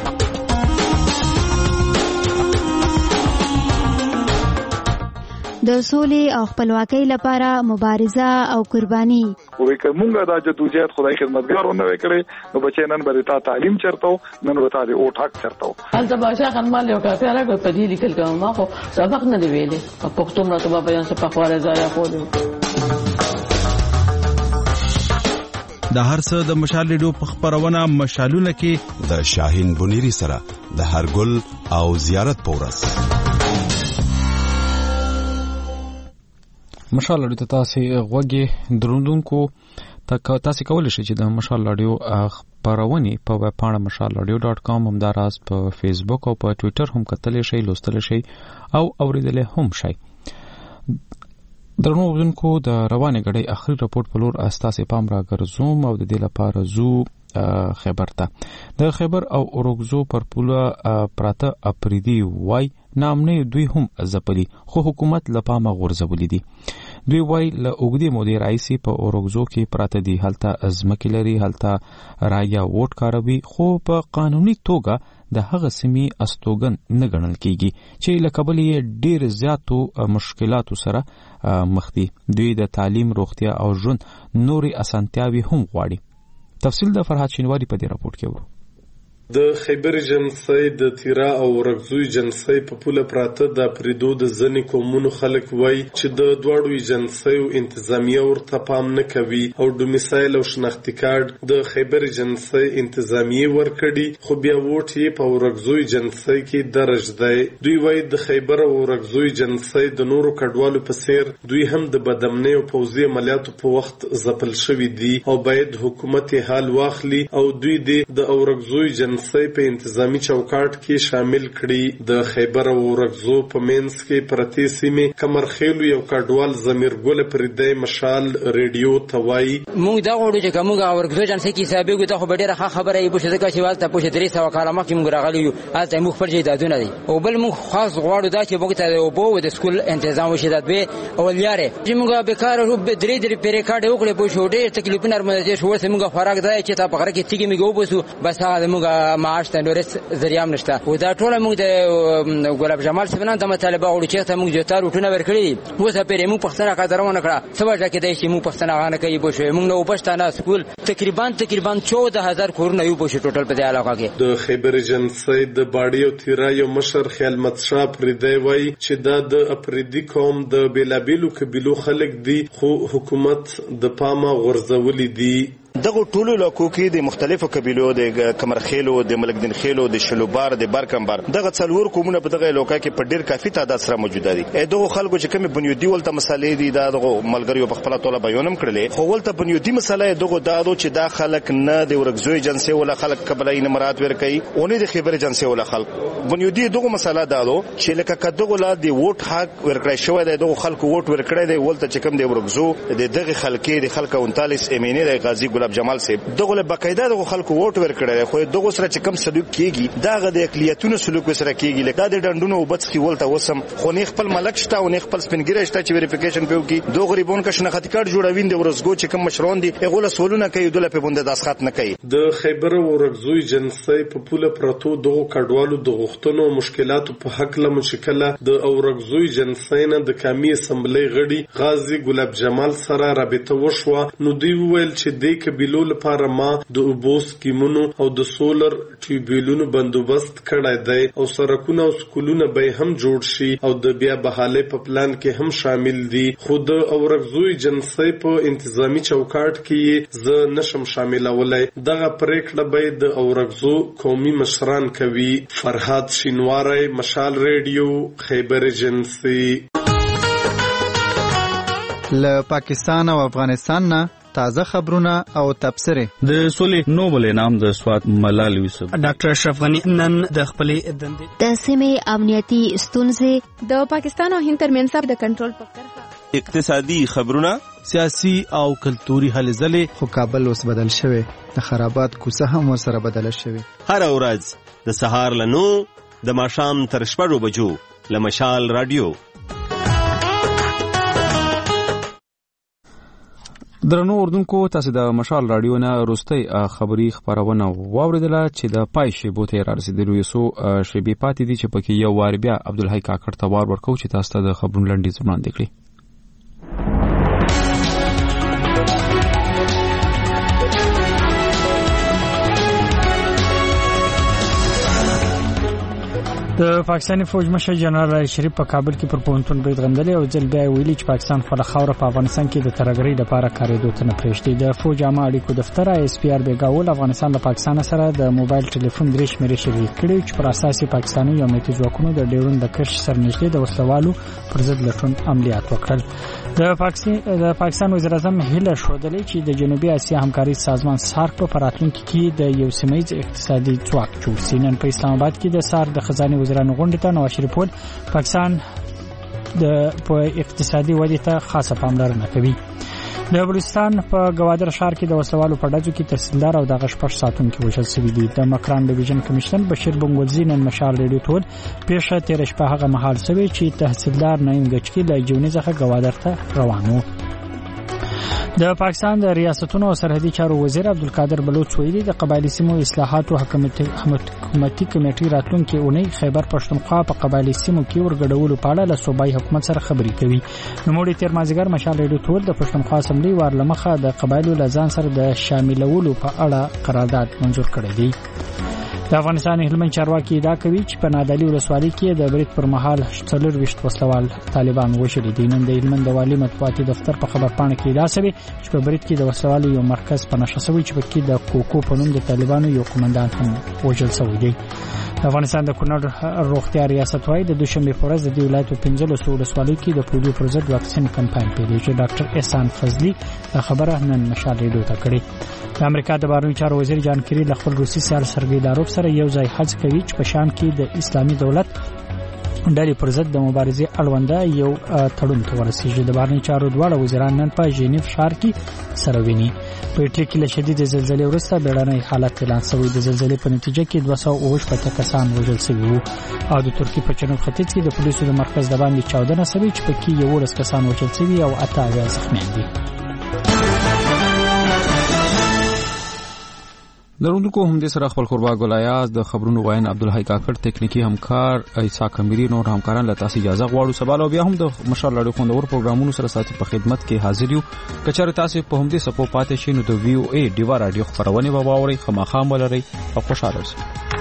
د سولې او خپلواکۍ لپاره مبارزه او قرباني. وې کومه دا جدوجہد خدای خدمتګارونه وکړي نو بچي نن به تا تعلیم چرته نن به تا دې او ټاک چرته هلته باشا خنمال یو کافي راغو په دې لیکل کوم ما خو سبق نه دی ویلې په پښتو مرته په بیان څخه په خواره ځای خو د هر څه د مشال ریډیو په خبرونه مشالونه کې د شاهین بنيري سره د هرګل او زیارت پورس مشال ریډیو ته تاسو غوږی دروندونکو تاسو کولای شئ چې د مشال ریډیو خبرونه په ویب پاڼه mashalradio.com همداراز په فیسبوک او په ټوئیټر هم کتلی شئ لوستل شئ او اوریدل هم شئ. درنو ودونکو د روانه غړي اخري راپورټ په لور اساسي پام را ګرځوم او د دې لپاره زو خبر ته د خبر او اورګزو پر پوله پراته اپریدي وای نامنه دوی هم زپلی خو حکومت لپاره غورځولې دي. دوی وای له اوګدي مدیر رئیسي په اورګزو کې پراته دي هلته ازمکه لري هلته رایا ووټ کاروي خو په قانوني توګه د هغه سیمې استوګن نه ګڼل کیږي چې لکبل یې ډیر زیاتو مشکلاتو سره مخ دي. دوی د تعلیم روغتیا او ژوند نوري اسانتیاوي هم غواړي. تفصیل د فرحات شینواری په دې راپورټ کې ورو. د خیبر جنسي د تیرا او رغزوی جنسي په پوله پراته د پریدو د ځنې کومونو خلک وای چې د دوړوي جنسي او انتظامیه ورته پام نه کوي او ډومیسایل او شناختی کارت د خیبر جنسي انتظامیه ورکړي خو بیا ووټ یې په رغزوی جنسي کې درج دی. دوی وای د خیبر او رغزوی جنسي د نورو کډوالو په څیر دوی هم د بدامنۍ او پوځي عملیاتو په وخت ځپل شوی دي او باید حکومت حال واخلي او دوی د رغزوی جنسي ایجنسی په انتظامی چوکاټ کې شامل کړي. د خیبر او ورغزو په منځ کې پرتې سیمې کمرخیلو یو کډوال زمیرګل پردې مشال ریډیو توای موږ دا غوړو چې کومه ورغزو جنسي کې حسابي کو ته خو ډیره خبره یې پوښتنه کوي چې والته پوښتنه 300 کاله مخکې موږ راغلی یو اته موږ پر جیدادونه دي او بل موږ خاص غواړو دا چې موږ ته وبو د سکول تنظیم وشي دا به اولیاره چې موږ به کار او درې پرې کاډ وکړې په شو ډېر تکلیفونه مرمه شو سه موږ خوراک دی چې تا په غره کې تیګي میګو بوسو بس هغه موږ معاش ته نورس ذریعہ نشته او دا ټول موږ د ګلاب جمال سبنان د مطالبه غوړي چې ته موږ جوتا روټونه ورکړي اوسه پرې موږ پښتنه قدرونه کړه سبا کې د شي موږ پښتنه غانه کوي بوشو موږ نو پښتنه سکول تقریبا 14000 کورونه یو بوشو ټوټل په دې علاقه کې. د خیبر ایجنسی د باډي او تیرا یو مشر خیال متشا پردی وای چې دا د اپریدي قوم د بیلابیلو قبیلو خلک دي خو حکومت د پامه غرزولې دي. دغه ټولو علاقو کې د مختلفو قبیلو د کمرخیلو د ملکدین خیلو د شلوبار د برکمبر دغه څلور قومونه په دغه علاقې کې په ډیر کافي تعداد سره موجود دي. دغه خلکو چې کومه بنیادی ولته مسالې دي دغه ملګریو په خپل توله بیانم کړلې خو ولته بنیادی مسله دغه دادو چې دا خلک نه د ورغزوی جنسي ولا خلک قبلای نه مراد ور کوي او نه د خیبر جنسي ولا خلک بنیادی دغه مسله دادو چې لکه کدغه لا د ووټ حق ورکړی شوی دی دغه خلکو ووټ ورکړی دی ولته چې کوم د ورغزو دغه خلکې د خلک 39 امینه د غازی ګلاب جمال صاحب دغه له بقایده دغه خلکو ووټ ورکړی خو دغه سره چې کم سلوک کیږي داغه د اقلیتونو سلوک سره کیږي لکه د ډندونو وبڅ خولته وسم خو نه خپل ملک شته او نه خپل سپینګری شته چې ویریفیکیشن پیو کی دوه غریبون کا شناخت کارت جوړوین د ورزګو چې کم مشرون دي هغه سوالونه کوي دله په بنده داسخط نه کوي. د خیبر ورغزوی جنسي په پوله پرتو دغه کډوالو د غختونو مشکلاتو په حق له مشکله د اورغزوی جنسي نه د کمی اسمبلی غړي غازی ګلاب جمال سره رابطه وشوه نو دی ویل چې د قبیلو لپاره ما د اوبوس کیمونو او د سولر ټیوبیلونو بندوبست کړای دی او سرکونه او سکولونه به هم جوړ شي او د بیا بحاله په پلان کې هم شامل دي. خود اورغزوی جنسي په انتظامی چوکاټ کې ز نشم شاملولای دغه پریکړه به د اورغزو قومي مشران کوي. فرهاد شینواری مشال ریډیو خیبر ایجنسی. له پاکستان او افغانستان نه تازه خبرونه او تبصره. د سولې نوبل انعام د سواد ملال یوسف ډاکټر اشرف غنی نن د خپلې دندې د سیمې امنیتي ستونزې د پاکستان او هند ترمنځ د کنټرول په کرښه اقتصادي خبرونه سیاسي او کلتوري هلې ځلې خو کابل اوس بدل شوی د خرابات کوڅه هم ورسره بدل شوی. هر ورځ د سهار له 9 د ماښام تر 6 بجو له مشال رادیو. درنو اردوونکو تاسو د مشال رادیو نه روستي خبری خبرونه واوریدله چې د پای شیبو ته رارسیدلو یسو شیبې پاتې دي چې پکې یو وار بیا عبدالحی کاکړ ته وار ورکو چې تاسو ته د خبرونو لنډیز وړاندې کړي. د پاکستاني فوج مشر جنرال شریف په کابل کې پر پونتون برید غندلې او ځل بیا ویلي چې پاکستان خپل خاور په افغانستان کې د ترګرۍ لپاره کارېدو ته نه پرېږدي. د فوج عامه اړیکو دفتر اس پی آر بیګاول افغانستان له پاکستان سره د موبایل ټلیفون درې شمیرې شریک کړي چې پر اساس پاکستاني او امنیتي ځواکونو د ډیرون د کرش سره نږدې د وسلوالو پر ضد لټون عملیات وکړل. د پاکستان وزیر اعظم هیله شودلې چې د جنوبي اسیا همکاري سازمان سارک په راتلونکي کې د یو سیمه‌ایز اقتصادي ځواک جوړ شي. نن په اسلام آباد کې د سارک د خزانه وزیرانو غونډه ته نواز شریف پاکستان د اقتصادي ودې ته خاصه پاملرنه کوي. د بلوچستان په گوادر ښار کې د وسلوالو په ډزو کې تحصیلدار او د غشپش ساتونکو وژل شوي دي. د مکران ډیویژن کمشنر بشیر بنګولزی نن مشال ریډیو ټول پیښه تیر شپه هغه مهال شوی چې تحصیلدار نعیم گچکی له جونې څخه گوادر ته روان و. د پاکستان د ریاستونو او سرحدي چارو وزیر عبدالقادر بلوچ ویلي د قبایلی سیمو اصلاحاتو حکومتي کمیټې راتلونکي اونۍ خیبر پښتونخوا په قبایلی سیمو کې ورګډولو په اړه له صوبایي حکومت سره خبرې کوي. نوموړي تیر مازیګر مشال ریډیو ټول د پښتونخوا اسمبلی وارلمخه د قبایلو لزان سره د شاملولو په اړه قرارداد منزور کړی دی. د افغانستان هلمند چارواکي ادعا کوي چې په نادعلي ولسوالۍ کې د برید پر مهال 24 وسلوال طالبان وژلي دي. نن د هلمند د والي مطبوعاتي دفتر په خبرپاڼه کې ادعا شوې چې په برید کې د وسلوالو یو مرکز په نښه شوی چې پکې د کوکو په نوم د طالبانو یو قومندان هم وژل شوی دی. د افغانستان د کونړ روغتیا ریاست وايي د دوشنبه په ورځ د دې ولایتو 15 ولسوالۍ کې د پولیو پر ضد واکسین کمپاین پیلېږي. ډاکټر احسان فضلي دا خبره نن مشال ریډیو ته کړې. د امریکا د بهرنیو چارو وزیر جان کری له خپل روسي سیال سرګی لاروف سره سره یو ځای هڅه کوي چې په شام کې د اسلامي دولت ډلې پر ضد د مبارزې اړونده یو تړون ته ورسیږي. د بهرنیو چارو دواړه وزیران نن په ژینیف ښار کې سره ویني. په ایټالیا کې له شدید زلزلې وروسته بیړنی حالت اعلان شوی. د زلزلې په نتیجه کې 258 کسان وژل شوي وو او د ترکیې په جنوب ختیځ کې د پولیسو د مرکز د باندې چاودنه شوې چې پکې 11 کسان وژل شوي او 8 زخمیان دي. درونکو هم د سره خپل قربا ګلایاز د خبرونو واین عبدالحی کاکړ تکنیکی همکار ایسا کمیری نور همکاران له تاسو اجازه غواړو. سبا لو بیا هم د مشال لړ خوندور پروګرامونو سره ساتي په خدمت کې حاضر یو. کچره تاسو په هم دې سپو پاتې شئ نو د وی او ای ډیوا رادیو خبرونه به واوري. خامخام ولري او خوشاله اوسئ.